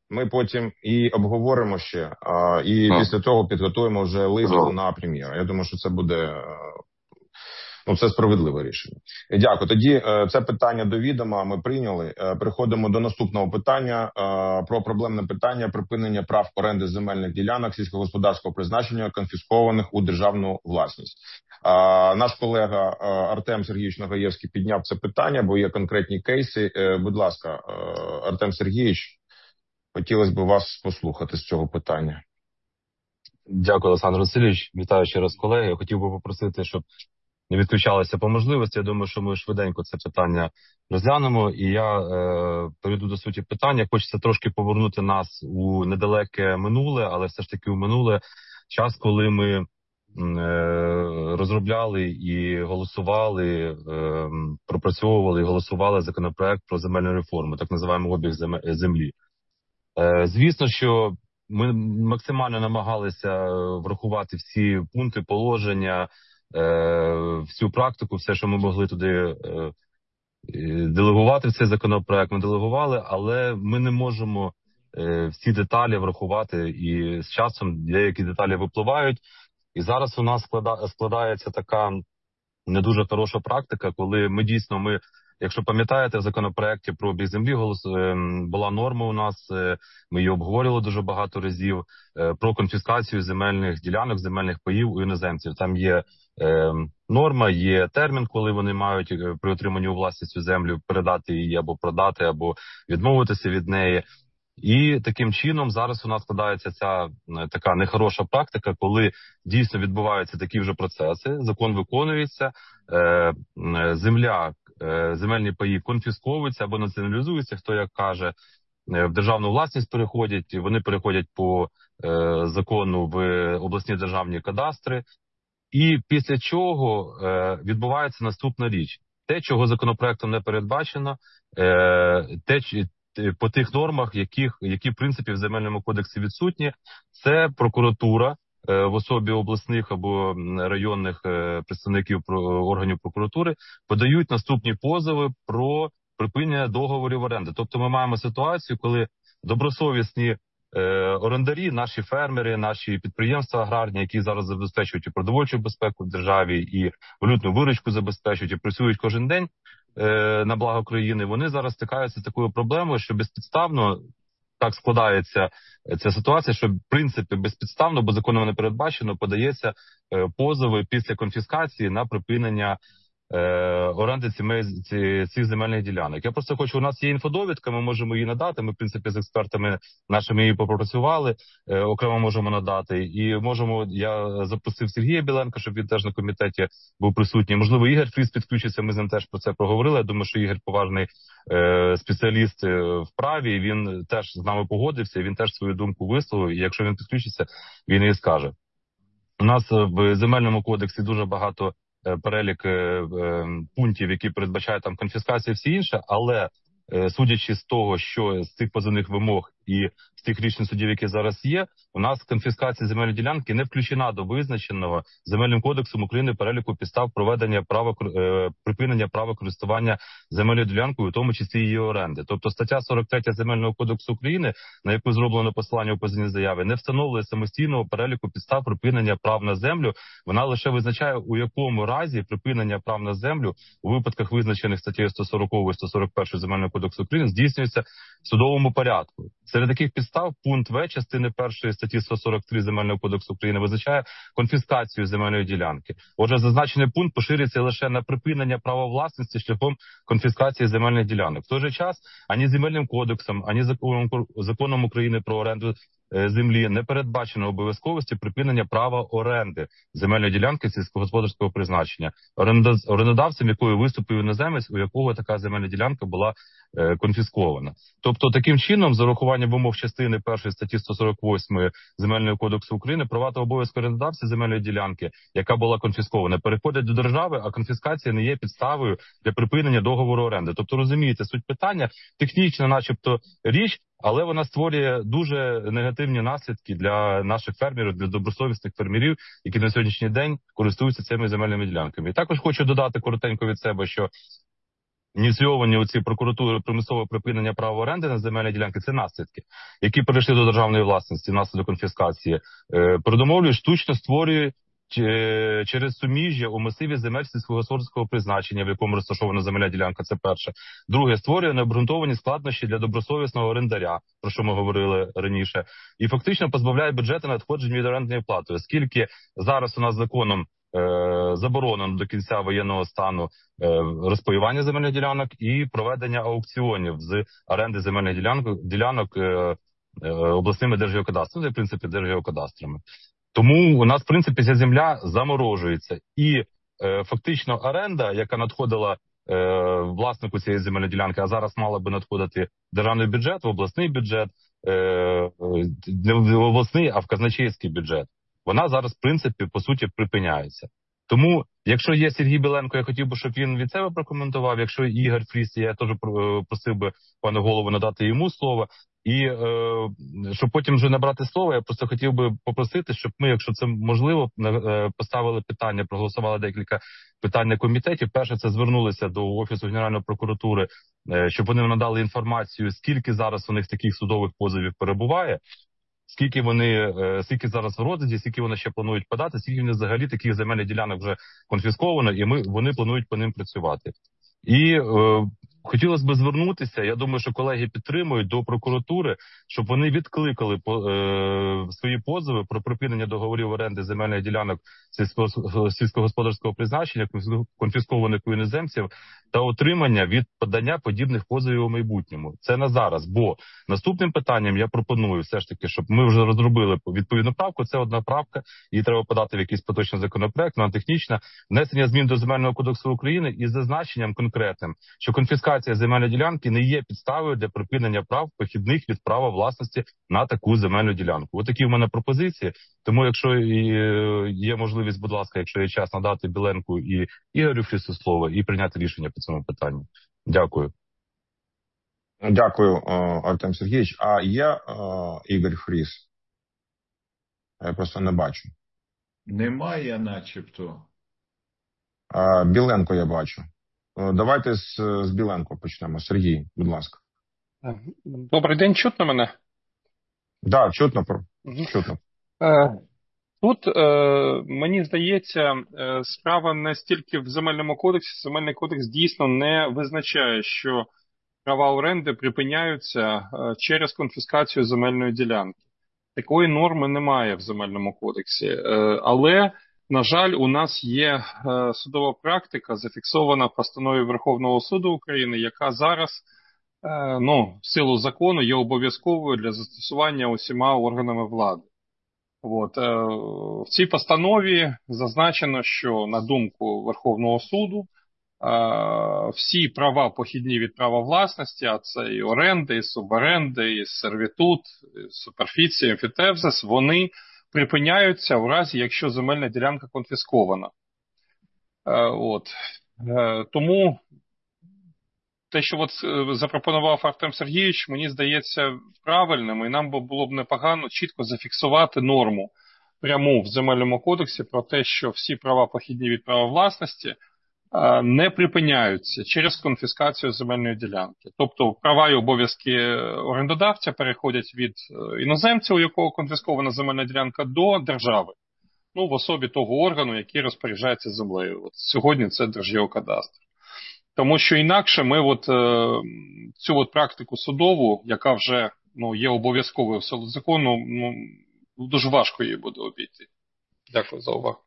ми потім і обговоримо ще, і після того підготуємо вже лист на прем'єра. Я думаю, що це буде... це справедливе рішення. Дякую. Тоді це питання до відома ми прийняли. Переходимо до наступного питання про проблемне питання припинення прав оренди земельних ділянок сільськогосподарського призначення, конфіскованих у державну власність. Наш колега Артем Сергійович Нагаєвський підняв це питання, бо є конкретні кейси. Будь ласка, Артем Сергійович, хотілося б вас послухати з цього питання. Дякую, Олександр Васильович. Вітаю ще раз, колеги. Я хотів би попросити, щоб не відключалися по можливості. Я думаю, що ми швиденько це питання розглянемо. І я перейду до суті питання. Хочеться трошки повернути нас у недалеке минуле, але все ж таки у минуле час, коли ми розробляли і голосували, пропрацьовували і голосували законопроект про земельну реформу, так називаємо обіг землі. Звісно, що ми максимально намагалися врахувати всі пункти, положення, всю практику, все, що ми могли туди делегувати в цей законопроект, ми делегували, але ми не можемо всі деталі врахувати, і з часом деякі деталі випливають. І зараз у нас складається така не дуже хороша практика, коли ми дійсно, якщо пам'ятаєте, в законопроекті про обіг землі була норма у нас, ми її обговорювали дуже багато разів, про конфіскацію земельних ділянок, земельних паїв у іноземців. Там є норма, є термін, коли вони мають при отриманні у власність цю землю передати її або продати, або відмовитися від неї. І таким чином зараз у нас складається ця така нехороша практика, коли дійсно відбуваються такі вже процеси, закон виконується, земельні паї конфісковуються або націоналізуються, хто як каже, в державну власність переходять, вони переходять по закону в обласні державні кадастри. І після чого відбувається наступна річ. Те, чого законопроектом не передбачено, по тих нормах, які в принципі в Земельному кодексі відсутні, це прокуратура в особі обласних або районних представників органів прокуратури подають наступні позови про припинення договорів оренди. Тобто ми маємо ситуацію, коли добросовісні орендарі, наші фермери, наші підприємства аграрні, які зараз забезпечують і продовольчу безпеку в державі, і валютну виручку забезпечують, і працюють кожен день на благо країни, вони зараз стикаються з такою проблемою, що безпідставно так складається ця ситуація, що в принципі безпідставно, бо законом не передбачено, подається позови після конфіскації на припинення оренди цих земельних ділянок. Я просто хочу, у нас є інфодовідка, ми можемо її надати, ми в принципі з експертами нашими її попрацювали, окремо можемо надати, і я запросив Сергія Біленка, щоб він теж на комітеті був присутній, можливо Ігор Фріс підключиться, ми з ним теж про це проговорили, я думаю, що Ігор поважний спеціаліст в праві, він теж з нами погодився, він теж свою думку висловив, і якщо він підключиться, він її скаже. У нас в Земельному кодексі дуже багато перелік пунктів, які передбачають там конфіскацію і всі інше, але судячи з того, що з цих позовних вимог і з тих рішень судів, які зараз є, у нас конфіскація земельної ділянки не включена до визначеного Земельним кодексом України переліку підстав проведення припинення права користування земельною ділянкою, у тому числі її оренди. Тобто стаття 43 Земельного кодексу України, на яку зроблено посилання у позовній заяві, не встановлює самостійного переліку підстав припинення прав на землю. Вона лише визначає, у якому разі припинення прав на землю у випадках, визначених статтею 140 і 141 Земельного кодексу України, здійснюється в судовому порядку. Серед таких підстав пункт В частини 1 статті 143 Земельного кодексу України визначає конфіскацію земельної ділянки. Отже, зазначений пункт поширюється лише на припинення права власності шляхом конфіскації земельних ділянок. В той же час ані Земельним кодексом, ані законом України про оренду землі не передбачено обов'язковості припинення права оренди земельної ділянки сільськогосподарського призначення, орендодавцем якої виступив іноземець, у якого така земельна ділянка була конфіскована. Тобто, таким чином, з урахуванням вимог частини 1 статті 148 Земельного кодексу України, права та обов'язки орендодавця земельної ділянки, яка була конфіскована, переходять до держави, а конфіскація не є підставою для припинення договору оренди. Тобто, розумієте, суть питання технічна, начебто, річ, але вона створює дуже негативні наслідки для наших фермерів, для добросовісних фермерів, які на сьогоднішній день користуються цими земельними ділянками. І також хочу додати коротенько від себе, що ініційовані оці прокуратури примусове припинення права оренди на земельні ділянки, це наслідки, які перейшли до державної власності внаслідок конфіскації, передумовлюють, штучно створює через суміжжя у масиві земель сільськогосподарського призначення, в якому розташована земельна ділянка, це перше. Друге, створює необґрунтовані складнощі для добросовісного орендаря, про що ми говорили раніше, і фактично позбавляє бюджету надходжень від орендної плати, оскільки зараз у нас законом заборонено до кінця воєнного стану розпаювання земельних ділянок і проведення аукціонів з оренди земельних ділянок обласними держгеокадастрами, в принципі, держгеокадастрами. Тому у нас, в принципі, ця земля заморожується. І фактично оренда, яка надходила власнику цієї земельної ділянки, а зараз мала би надходити в державний бюджет, в обласний бюджет, не в обласний, а в казначейський бюджет, вона зараз, в принципі, по суті, припиняється. Тому, якщо є Сергій Біленко, я хотів би, щоб він від себе прокоментував. Якщо Ігор Фріс, я теж просив би пане голову надати йому слово. І щоб потім вже набрати слово, я просто хотів би попросити, щоб ми, якщо це можливо, поставили питання, проголосували декілька питань на комітеті. Перше, це звернулися до Офісу Генеральної прокуратури, щоб вони надали інформацію, скільки зараз у них таких судових позовів перебуває, скільки зараз в розгляді, скільки вони ще планують подати, скільки вони взагалі таких земельних ділянок вже конфісковано, і вони планують по ним працювати. І хотілося б звернутися, я думаю, що колеги підтримують, до прокуратури, щоб вони відкликали свої позови про припинення договорів оренди земельних ділянок сільськогосподарського призначення, конфіскованих у іноземців, та отримання від подання подібних позовів у майбутньому. Це на зараз, бо наступним питанням я пропоную все ж таки, щоб ми вже розробили відповідну правку, це одна правка, її треба подати в якийсь поточний законопроект, вона технічна, внесення змін до Земельного кодексу України із зазначенням конкретним, що конфіскація земельної ділянки не є підставою для припинення прав похідних від права власності на таку земельну ділянку. Ось такі в мене пропозиції. Тому, якщо є можливість, будь ласка, якщо є час, надати Біленку і Ігорю Фрісу слово і прийняти рішення по цьому питанню. Дякую. Дякую, Артем Сергійович. А є Ігор Фріс? Я просто не бачу. Немає, начебто. Біленко я бачу. Давайте з Біленко почнемо. Сергій, будь ласка. Добрий день, чутно мене? Так, чутно. Чутно. Тут, мені здається, справа не стільки в Земельному кодексі. Земельний кодекс дійсно не визначає, що права оренди припиняються через конфіскацію земельної ділянки. Такої норми немає в Земельному кодексі. Але, на жаль, у нас є судова практика, зафіксована в постанові Верховного суду України, яка зараз, в силу закону, є обов'язковою для застосування усіма органами влади. В цій постанові зазначено, що, на думку Верховного суду, всі права похідні від права власності, а це і оренди, і суборенди, і сервітут, і суперфіція, емфітевзис, вони припиняються в разі, якщо земельна ділянка конфіскована. Тому те, що запропонував Артем Сергійович, мені здається правильним, і нам було б непогано чітко зафіксувати норму пряму в Земельному кодексі про те, що всі права похідні від права власності не припиняються через конфіскацію земельної ділянки. Тобто права і обов'язки орендодавця переходять від іноземця, у якого конфіскована земельна ділянка, до держави. В особі того органу, який розпоряджається землею. Сьогодні це Держгеокадастр. Тому що інакше ми цю практику судову, яка вже є обов'язковою в силу закону, дуже важко її буде обійти. Дякую за увагу.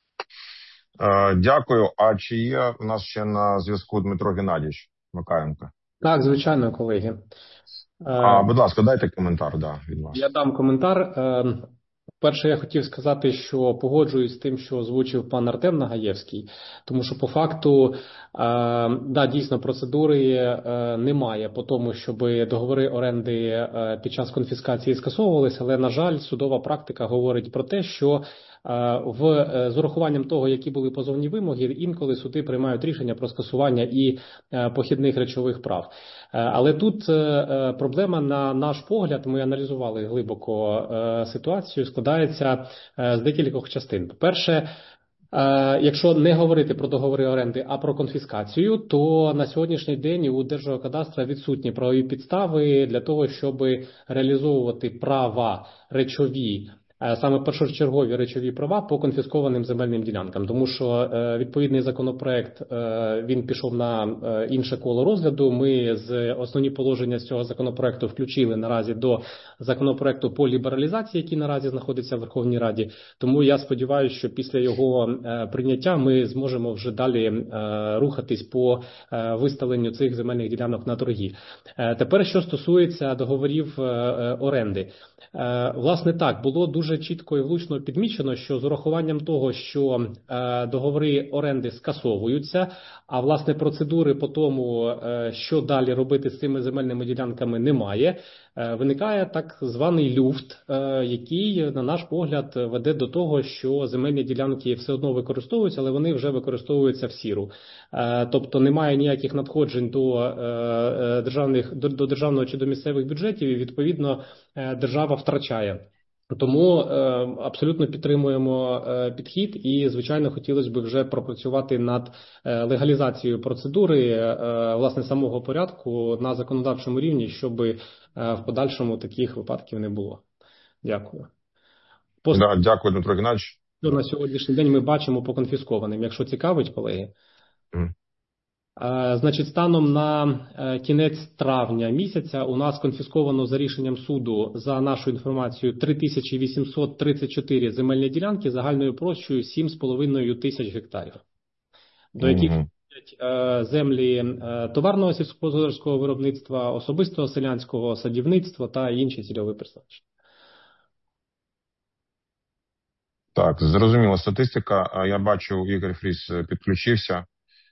Дякую. А чи є у нас ще на зв'язку Дмитро Геннадійович Макаренко? Так, звичайно, колеги. Будь ласка, дайте коментар від вас. Я дам коментар. Перше, я хотів сказати, що погоджуюсь з тим, що озвучив пан Артем Нагаєвський, тому що по факту, дійсно, процедури немає по тому, щоб договори оренди під час конфіскації скасовувалися, але, на жаль, судова практика говорить про те, що з урахуванням того, які були позовні вимоги, інколи суди приймають рішення про скасування і похідних речових прав. Але тут проблема, на наш погляд, ми аналізували глибоко ситуацію, складається з декількох частин. По-перше, Якщо не говорити про договори оренди, а про конфіскацію, то на сьогоднішній день у Держгеокадастра відсутні правові підстави для того, щоб реалізовувати права речові, саме першочергові речові права по конфіскованим земельним ділянкам. Тому що відповідний законопроект, він пішов на інше коло розгляду. Ми з основні положення з цього законопроекту включили наразі до законопроекту по лібералізації, який наразі знаходиться в Верховній Раді. Тому я сподіваюся, що після його прийняття ми зможемо вже далі рухатись по виставленню цих земельних ділянок на торги. Тепер, що стосується договорів оренди. Власне так, було дуже чітко і влучно підмічено, що з урахуванням того, що договори оренди скасовуються, а власне процедури по тому, що далі робити з цими земельними ділянками, немає, виникає так званий люфт, який, на наш погляд, веде до того, що земельні ділянки все одно використовуються, але вони вже використовуються в сіру. Тобто немає ніяких надходжень до державного чи до місцевих бюджетів, і відповідно держава втрачає. Тому абсолютно підтримуємо підхід і, звичайно, хотілося б вже пропрацювати над легалізацією процедури, власне, самого порядку на законодавчому рівні, щоб в подальшому таких випадків не було. Дякую. Дякую, Дмитро Геннадійович. На сьогоднішній день ми бачимо по конфіскованим. Якщо цікавить, колеги. Значить, станом на кінець травня місяця у нас конфісковано за рішенням суду, за нашу інформацію, 3834 земельні ділянки загальною площею 7,5 тисяч гектарів, до яких входять землі товарного сільськогосподарського виробництва, особистого селянського садівництва та інші цільові призначення. Так, зрозуміла статистика. Я бачу, Ігор Фріс підключився.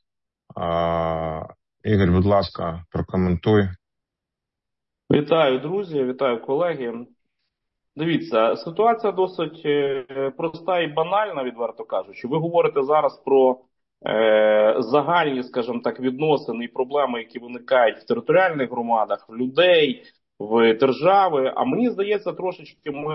Ігор, будь ласка, прокоментуй. Вітаю, друзі, вітаю, колеги. Дивіться, ситуація досить проста і банальна, відверто кажучи. Ви говорите зараз про загальні, скажімо так, відносини і проблеми, які виникають в територіальних громадах, в людей, в держави. А мені здається, трошечки ми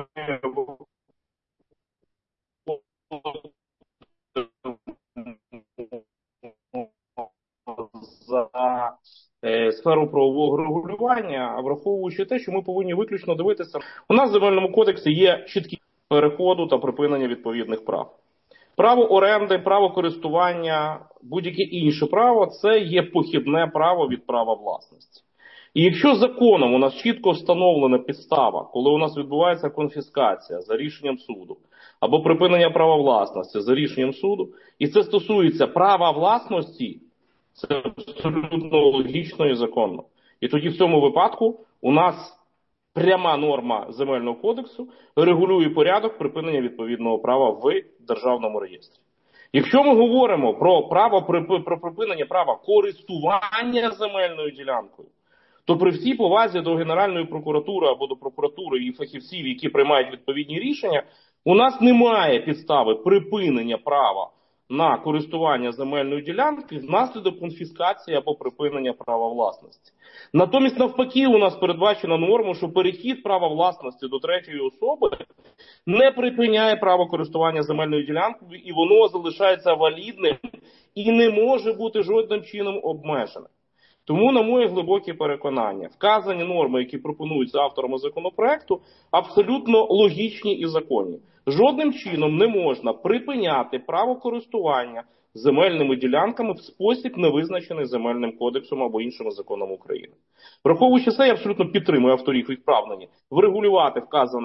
за сферу правового регулювання, враховуючи те, що ми повинні виключно дивитися. У нас в Земельному кодексі є чіткі переходу та припинення відповідних прав. Право оренди, право користування, будь-яке інше право – це є похідне право від права власності. І якщо законом у нас чітко встановлена підстава, коли у нас відбувається конфіскація за рішенням суду, або припинення права власності за рішенням суду, і це стосується права власності, це абсолютно логічно і законно. І тоді в цьому випадку у нас пряма норма Земельного кодексу регулює порядок припинення відповідного права в Державному реєстрі. Якщо ми говоримо про припинення права користування земельною ділянкою, то при всій повазі до Генеральної прокуратури або до прокуратури і фахівців, які приймають відповідні рішення, у нас немає підстави припинення права на користування земельною ділянкою внаслідок конфіскації або припинення права власності. Натомість, навпаки, у нас передбачена норма, що перехід права власності до третьої особи не припиняє право користування земельною ділянкою, і воно залишається валідним і не може бути жодним чином обмежене. Тому, на моє глибоке переконання, вказані норми, які пропонуються авторами законопроекту, абсолютно логічні і законні. Жодним чином не можна припиняти право користування земельними ділянками в спосіб, не визначений Земельним кодексом або іншими законами України. Враховуючи це, я абсолютно підтримую авторів і вправлені врегулювати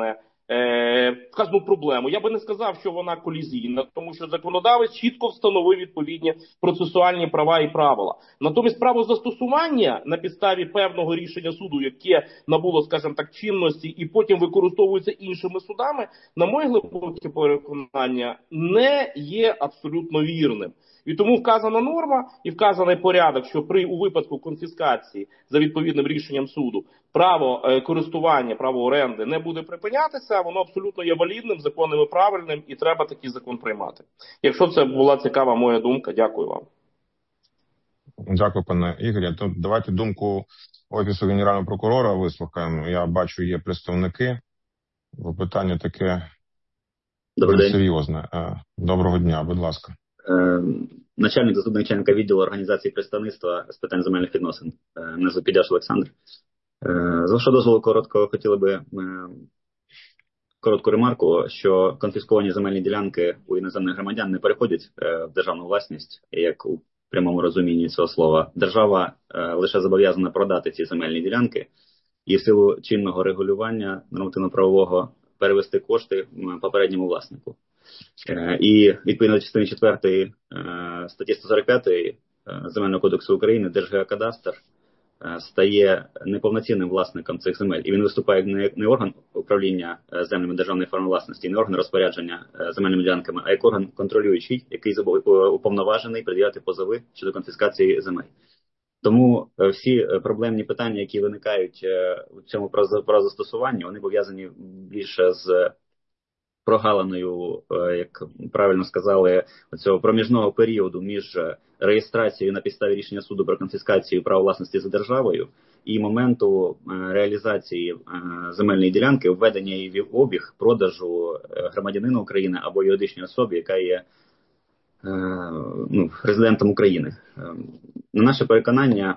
вказану проблему. Я би не сказав, що вона колізійна, тому що законодавець чітко встановив відповідні процесуальні права і правила. Натомість право застосування на підставі певного рішення суду, яке набуло, скажімо так, чинності і потім використовується іншими судами, на моє глибоке переконання, не є абсолютно вірним. І тому вказана норма і вказаний порядок, що у випадку конфіскації за відповідним рішенням суду право користування, право оренди не буде припинятися, воно абсолютно є валідним, законним і правильним, і треба такий закон приймати. Якщо це була цікава моя думка, дякую вам. Дякую, пане Ігорі. То давайте думку Офісу Генерального прокурора вислухаємо. Я бачу, є представники. Питання таке. Добрий день. Серйозне. Доброго дня, будь ласка. Начальник, заступник начальника відділу організації представництва з питань земельних відносин. Мене звуть Підяш Олександр. З вашого дозволу коротко хотіли би коротку ремарку, що конфісковані земельні ділянки у іноземних громадян не переходять в державну власність, як у прямому розумінні цього слова. Держава лише зобов'язана продати ці земельні ділянки і в силу чинного регулювання нормативно-правового перевести кошти попередньому власнику. І відповідно до частини 4 статті 145 Земельного кодексу України Держгеокадастр стає неповноцінним власником цих земель. І він виступає як не орган управління землями державної форми власності, не орган розпорядження земельними ділянками, а як орган контролюючий, який уповноважений пред'являти позови щодо конфіскації земель. Тому всі проблемні питання, які виникають у цьому правозастосуванні, вони пов'язані більше з прогалиною, як правильно сказали, цього проміжного періоду між реєстрацією на підставі рішення суду про конфіскацію права власності за державою і моменту реалізації земельної ділянки, введення її в обіг, продажу громадянину України або юридичній особі, яка є резидентом України. На наше переконання,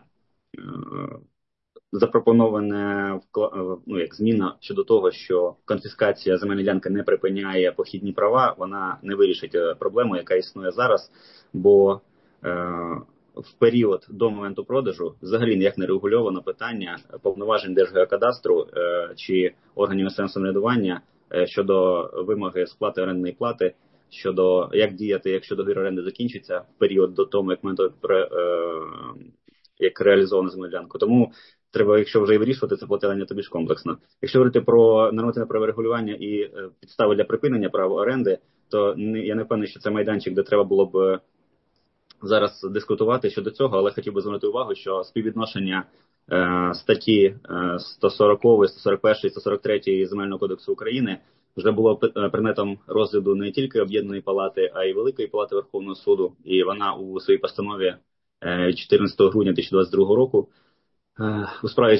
запропоноване як зміна щодо того, що конфіскація земельної ділянки не припиняє похідні права, вона не вирішить проблему, яка існує зараз, бо в період до моменту продажу взагалі ніяк не регульовано питання повноважень Держгеокадастру чи органів місцевого самоврядування щодо вимоги сплати орендної плати, щодо як діяти, якщо договір оренди закінчиться в період до того, як реалізовано земельну ділянку. Тому треба, якщо вже і вирішувати це питання, то більш комплексно. Якщо говорити про нормативне правове регулювання і підстави для припинення права оренди, то я не впевнений, що це майданчик, де треба було б зараз дискутувати щодо цього, але хотів би звернути увагу, що співвідношення статті 140, 141, 143 Земельного кодексу України вже було предметом розгляду не тільки Об'єднаної палати, а й Великої палати Верховного суду. І вона у своїй постанові 14 грудня 2022 року у справі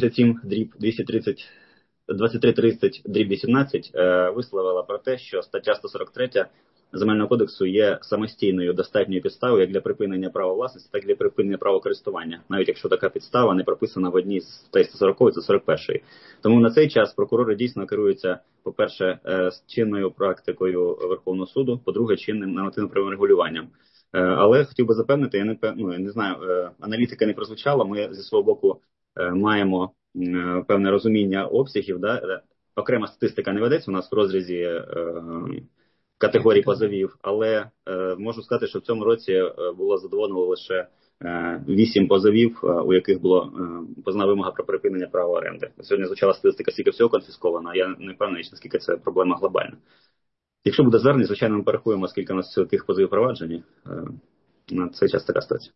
477-2330-18 висловила про те, що стаття 143 Земельного кодексу є самостійною достатньою підставою як для припинення права власності, так і для припинення права користування, навіть якщо така підстава не прописана в одній з статей 140 та 141. Тому на цей час прокурори дійсно керуються, по-перше, чинною практикою Верховного суду, по-друге, чинним нормативно-правовим регулюванням. Але хотів би запевнити, я не знаю, аналітика не прозвучала, ми зі свого боку маємо певне розуміння обсягів, окрема статистика не ведеться у нас в розрізі категорій позовів, але можу сказати, що в цьому році було задоволено лише 8 позовів, у яких було позна вимога про припинення права оренди. Сьогодні звучала статистика, скільки всього конфісковано, я не впевнений, наскільки це проблема глобальна. Якщо буде звернення, звичайно, ми порахуємо, скільки у нас тих позовів проваджені. На цей час така ситуація.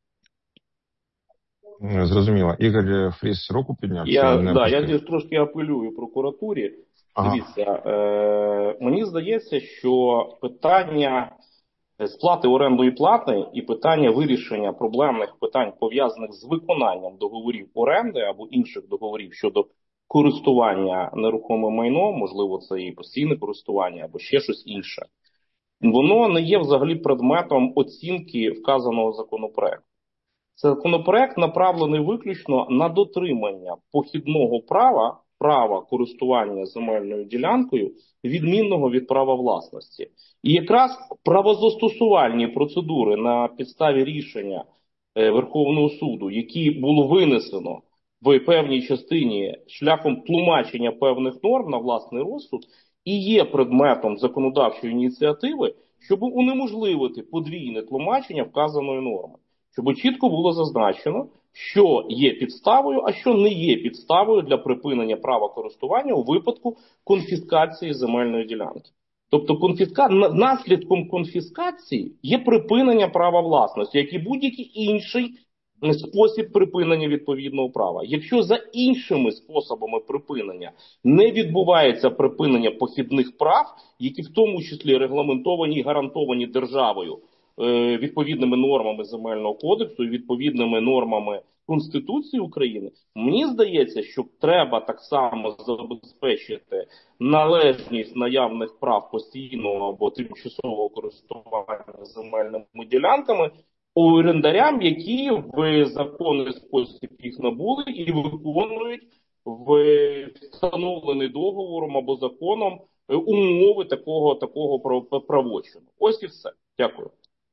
Зрозуміло. Ігор Фріс руку підняв? Я трошки апелюю прокуратурі. Дивіться, мені здається, що питання сплати орендної плати і питання вирішення проблемних питань, пов'язаних з виконанням договорів оренди або інших договорів щодо користування нерухомим майном, можливо, це і постійне користування або ще щось інше, воно не є взагалі предметом оцінки вказаного законопроекту. Законопроект направлений виключно на дотримання похідного права користування земельною ділянкою, відмінного від права власності. І якраз правозастосувальні процедури на підставі рішення Верховного суду, які було винесено в певній частині шляхом тлумачення певних норм на власний розсуд, і є предметом законодавчої ініціативи, щоб унеможливити подвійне тлумачення вказаної норми. Щоб чітко було зазначено, що є підставою, а що не є підставою для припинення права користування у випадку конфіскації земельної ділянки. Тобто наслідком конфіскації є припинення права власності, як і будь-який інший спосіб припинення відповідного права. Якщо за іншими способами припинення не відбувається припинення похідних прав, які в тому числі регламентовані і гарантовані державою відповідними нормами Земельного кодексу і відповідними нормами Конституції України, мені здається, що треба так само забезпечити належність наявних прав постійного або тимчасового користування земельними ділянками орендарям, які в законний спосіб їх набули і виконують в встановлений договором або законом умови такого правочину. Ось і все. Дякую.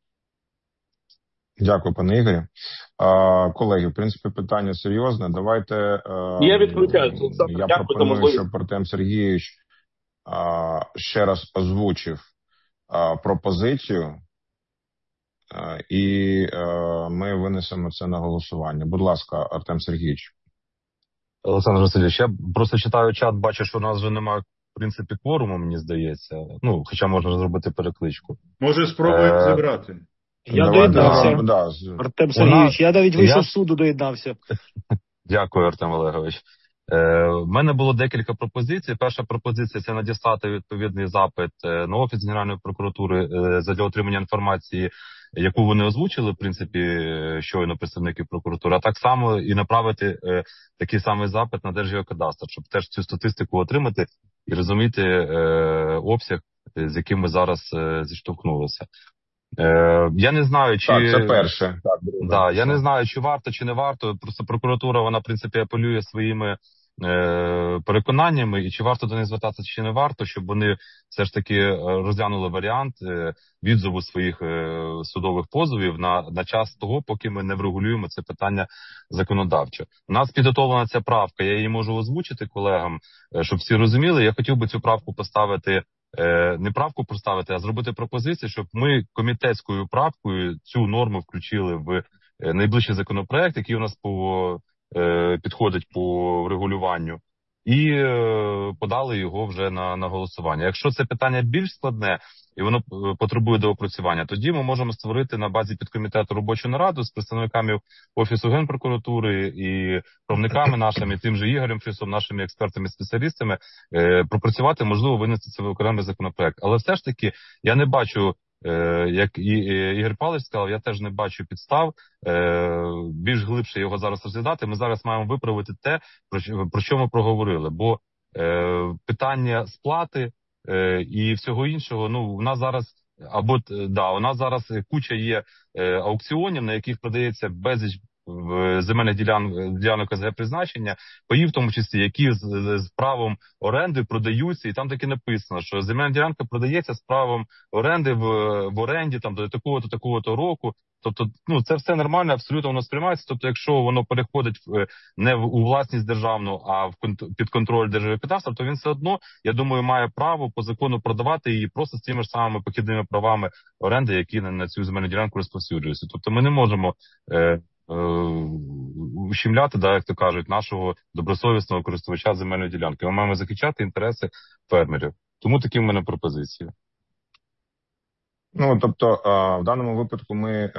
Дякую, пане Ігорі. Колеги, в принципі, питання серйозне. Давайте... Я відключаюся. Я пропоную, щоб Артем Сергійович ще раз озвучив пропозицію, і ми винесемо це на голосування. Будь ласка, Артем Сергійович. Олександр Васильович, я просто читаю чат, бачу, що у нас вже немає, в принципі, кворуму, мені здається. Ну, хоча можна зробити перекличку. Може, спробуємо зібрати. Я доєднався. Артем Сергійович, я навіть вийшов з суду, доєднався. Дякую, Артем Олегович. У мене було декілька пропозицій. Перша пропозиція – це надіслати відповідний запит на Офіс Генеральної прокуратури для отримання інформації, яку вони озвучили, в принципі, щойно представники прокуратури, а так само і направити такий самий запит на Держгеокадастр, щоб теж цю статистику отримати і розуміти обсяг, з яким ми зараз зіштовхнулися. Я не знаю, чи... Так, це перше. Так, я не знаю, чи варто, чи не варто. Просто прокуратура, вона, в принципі, апелює своїми переконаннями, і чи варто до них звертатися, чи не варто, щоб вони все ж таки розглянули варіант відзову своїх судових позовів на час того, поки ми не врегулюємо це питання законодавчо. У нас підготовлена ця правка, я її можу озвучити колегам, щоб всі розуміли. Я хотів би цю правку поставити, не правку поставити, а зробити пропозицію, щоб ми комітетською правкою цю норму включили в найближчий законопроект, який у нас підходить по регулюванню, і подали його вже на голосування. Якщо це питання більш складне і воно потребує доопрацювання, тоді ми можемо створити на базі підкомітету робочу нараду з представниками Офісу Генпрокуратури і правниками нашими, тим же Ігорем Фрісом, нашими експертами-спеціалістами, пропрацювати, можливо, винести це в окремий законопроект. Але все ж таки я не бачу, як і Ігор Павлович сказав, я теж не бачу підстав більш глибше його зараз розглядати. Ми зараз маємо виправити те, про що ми проговорили. Бо питання сплати і всього іншого, ну, у нас зараз у нас зараз куча є аукціонів, на яких продається безліч земельних ділянок СГ призначення, паї в тому числі, які з правом оренди продаються, і там таки написано, що земельна ділянка продається з правом оренди в оренді там до такого-то року. Тобто, ну, це все нормально, абсолютно воно сприймається. Тобто, якщо воно переходить не у власність державну, а під контроль Держгеокадастру, то він все одно, я думаю, має право по закону продавати її просто з тими ж самими похідними правами оренди, які на цю земельну ділянку розповсюджуються. Тобто, ми не можемо ущемляти, як то кажуть, нашого добросовісного користувача земельної ділянки. Ми маємо захищати інтереси фермерів. Тому такі в мене пропозиції. Ну, тобто, в даному випадку ми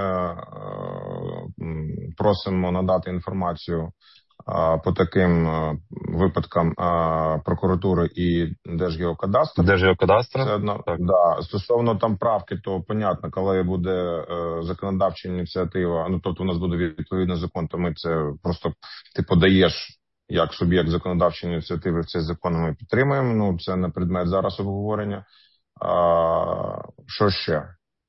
просимо надати інформацію по таким випадкам прокуратури і Держгеокадастру. Держгеокадастру? Да. Стосовно там правки, то понятно, коли буде законодавча ініціатива, ну, тобто у нас буде відповідний закон, то ми це просто, ти подаєш як суб'єкт законодавчої ініціативи в цей закон, ми підтримуємо, ну, це не предмет зараз обговорення. Що ще?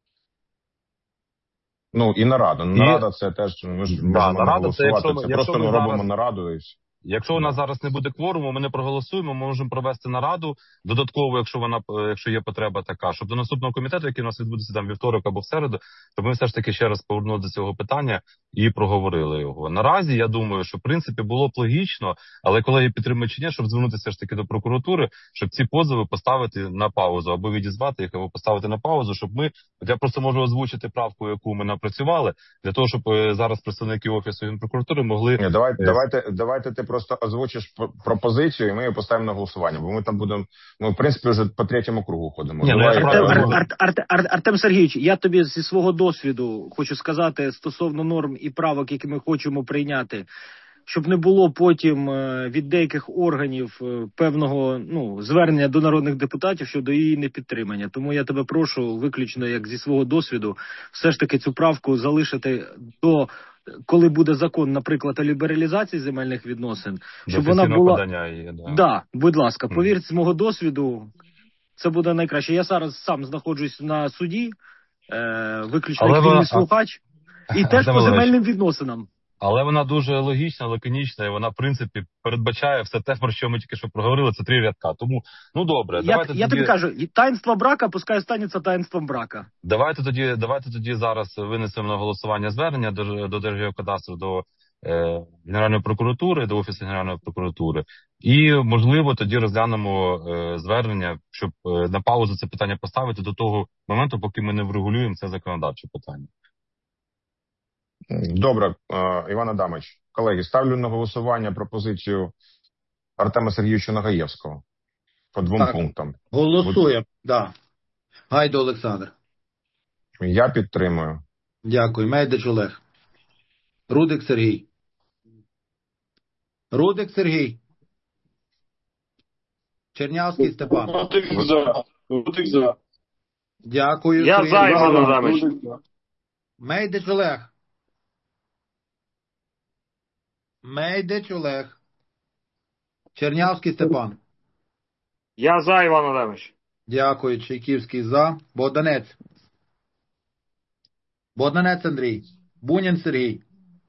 Ну, і нарада. Нарада це теж, ми ж можемо голосувати. Це просто ми робимо нараду і все. Якщо у нас зараз не буде кворуму, ми не проголосуємо, ми можемо провести нараду додатково, якщо є потреба така, щоб до наступного комітету, який у нас відбудеться там вівторок або в середу, щоб ми все ж таки ще раз повернулися до цього питання і проговорили його. Наразі, я думаю, що в принципі було б логічно, але колеги підтримують чи ні, щоб звернутися все ж таки до прокуратури, щоб ці позови поставити на паузу, або відізвати їх, або поставити на паузу, щоб ми, я просто можу озвучити правку, яку ми напрацювали, для того, щоб зараз представники Офісу Генпрокуратури могли... Ні, давайте ти просто озвучиш пропозицію, і ми її поставимо на голосування, бо ми там будемо, ми в принципі вже по третьому кругу ходимо. Артем Сергійович, я тобі зі свого досвіду хочу сказати стосовно норм і правок, які ми хочемо прийняти, щоб не було потім від деяких органів певного звернення до народних депутатів щодо її непідтримання. Тому я тебе прошу, виключно як зі свого досвіду, все ж таки цю правку залишити до, коли буде закон, наприклад, о лібералізації земельних відносин, щоб вона була... подання її, да. Да, будь ласка, повірте, з мого досвіду, це буде найкраще. Я зараз сам знаходжусь на суді, виключно як вільний слухач, і теж по земельним відносинам. Але вона дуже логічна, лаконічна, і вона, в принципі, передбачає все те, про що ми тільки що проговорили, це 3 рядка. Тому, добре, давайте я тобі кажу, таїнство брака пускай станеться таїнством брака. Давайте тоді зараз винесемо на голосування звернення до Держгеокадастру, до Генеральної прокуратури, до Офісу Генеральної прокуратури. І, можливо, тоді розглянемо звернення, щоб на паузу це питання поставити до того моменту, поки ми не врегулюємо це законодавче питання. Добре, Іван Адамович. Колеги, ставлю на голосування пропозицію Артема Сергійовича Нагаєвського по 2 пунктам. Голосуємо, да. Гайда Олександр. Я підтримую. Дякую. Мейдич Олег. Рудик Сергій. Рудик Сергій. Чернявський Степан. Рудик за. Дякую. Я за, Іван Адамович. Мейдич Олег. Мейдич Олег. Чернявський Степан. Я за, Іван Адамович. Дякую. Чайківський за. Богданець. Богданець Андрій. Бунін Сергій.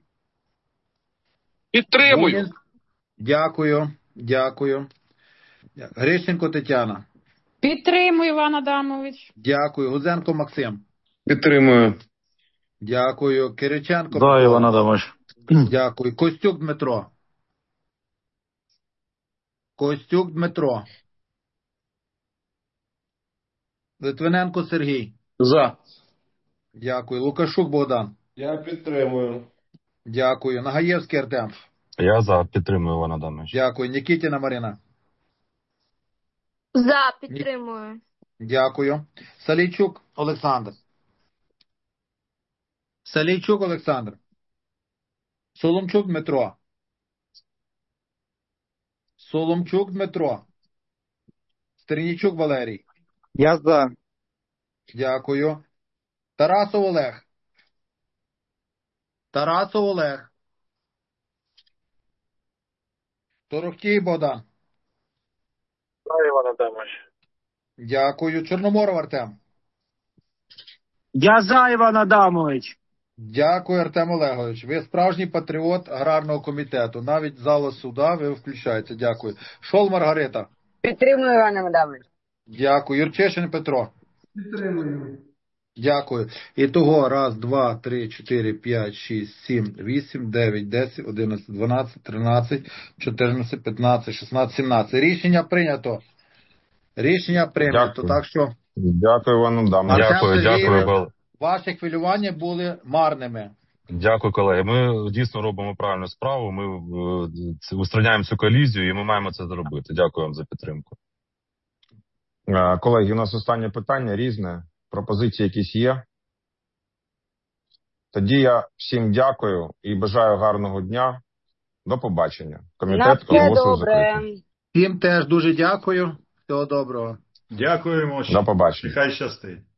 Підтримую. Бунін. Дякую. Грищенко Тетяна. Підтримую, Іван Адамович. Дякую. Гузенко Максим. Підтримую. Дякую. Кириченко. За, Іван Адамович. Дякую. Костюк Дмитро. Костюк Дмитро. Литвиненко Сергій. За. Дякую. Лукашук Богдан. Я підтримую. Дякую. Нагаєвський Артем. Я за, підтримую, Іван Адамович. Дякую. Нікітіна Марина. За, підтримую. Дякую. Салійчук Олександр. Салійчук Олександр. Соломчук Дмитро. Соломчук Дмитро. Стернічук Валерій. Я за. Дякую. Тарасов Олег. Тарасов Олег. Торохтій Богдан. За, Іван Адамович. Дякую. Чорноморов Артем. Я за, Іван Адамович. Дякую, Артем Олегович. Ви справжній патріот аграрного комітету. Навіть зала суда ви включаєте. Дякую. Шол Маргарита. Підтримую, Іван Адамович. Дякую. Юрчишин Петро. Підтримую. Дякую. І того 1, 2, 3, 4, 5, 6, 7, 8, 9, 10, 11, 12, 13, 14, 15, 16, 17. Рішення прийнято. Дякую. Так що... Дякую, Іван Адамович. Дякую. Ваші хвилювання були марними. Дякую, колеги. Ми дійсно робимо правильну справу. Ми устраняємо цю колізію і ми маємо це зробити. Дякую вам за підтримку. Колеги, у нас останнє питання різне. Пропозиції якісь є? Тоді я всім дякую і бажаю гарного дня. До побачення. Комітет оголошую закритим. Всім теж дуже дякую. Всього доброго. Дякуємо. До побачення. Нехай щастить.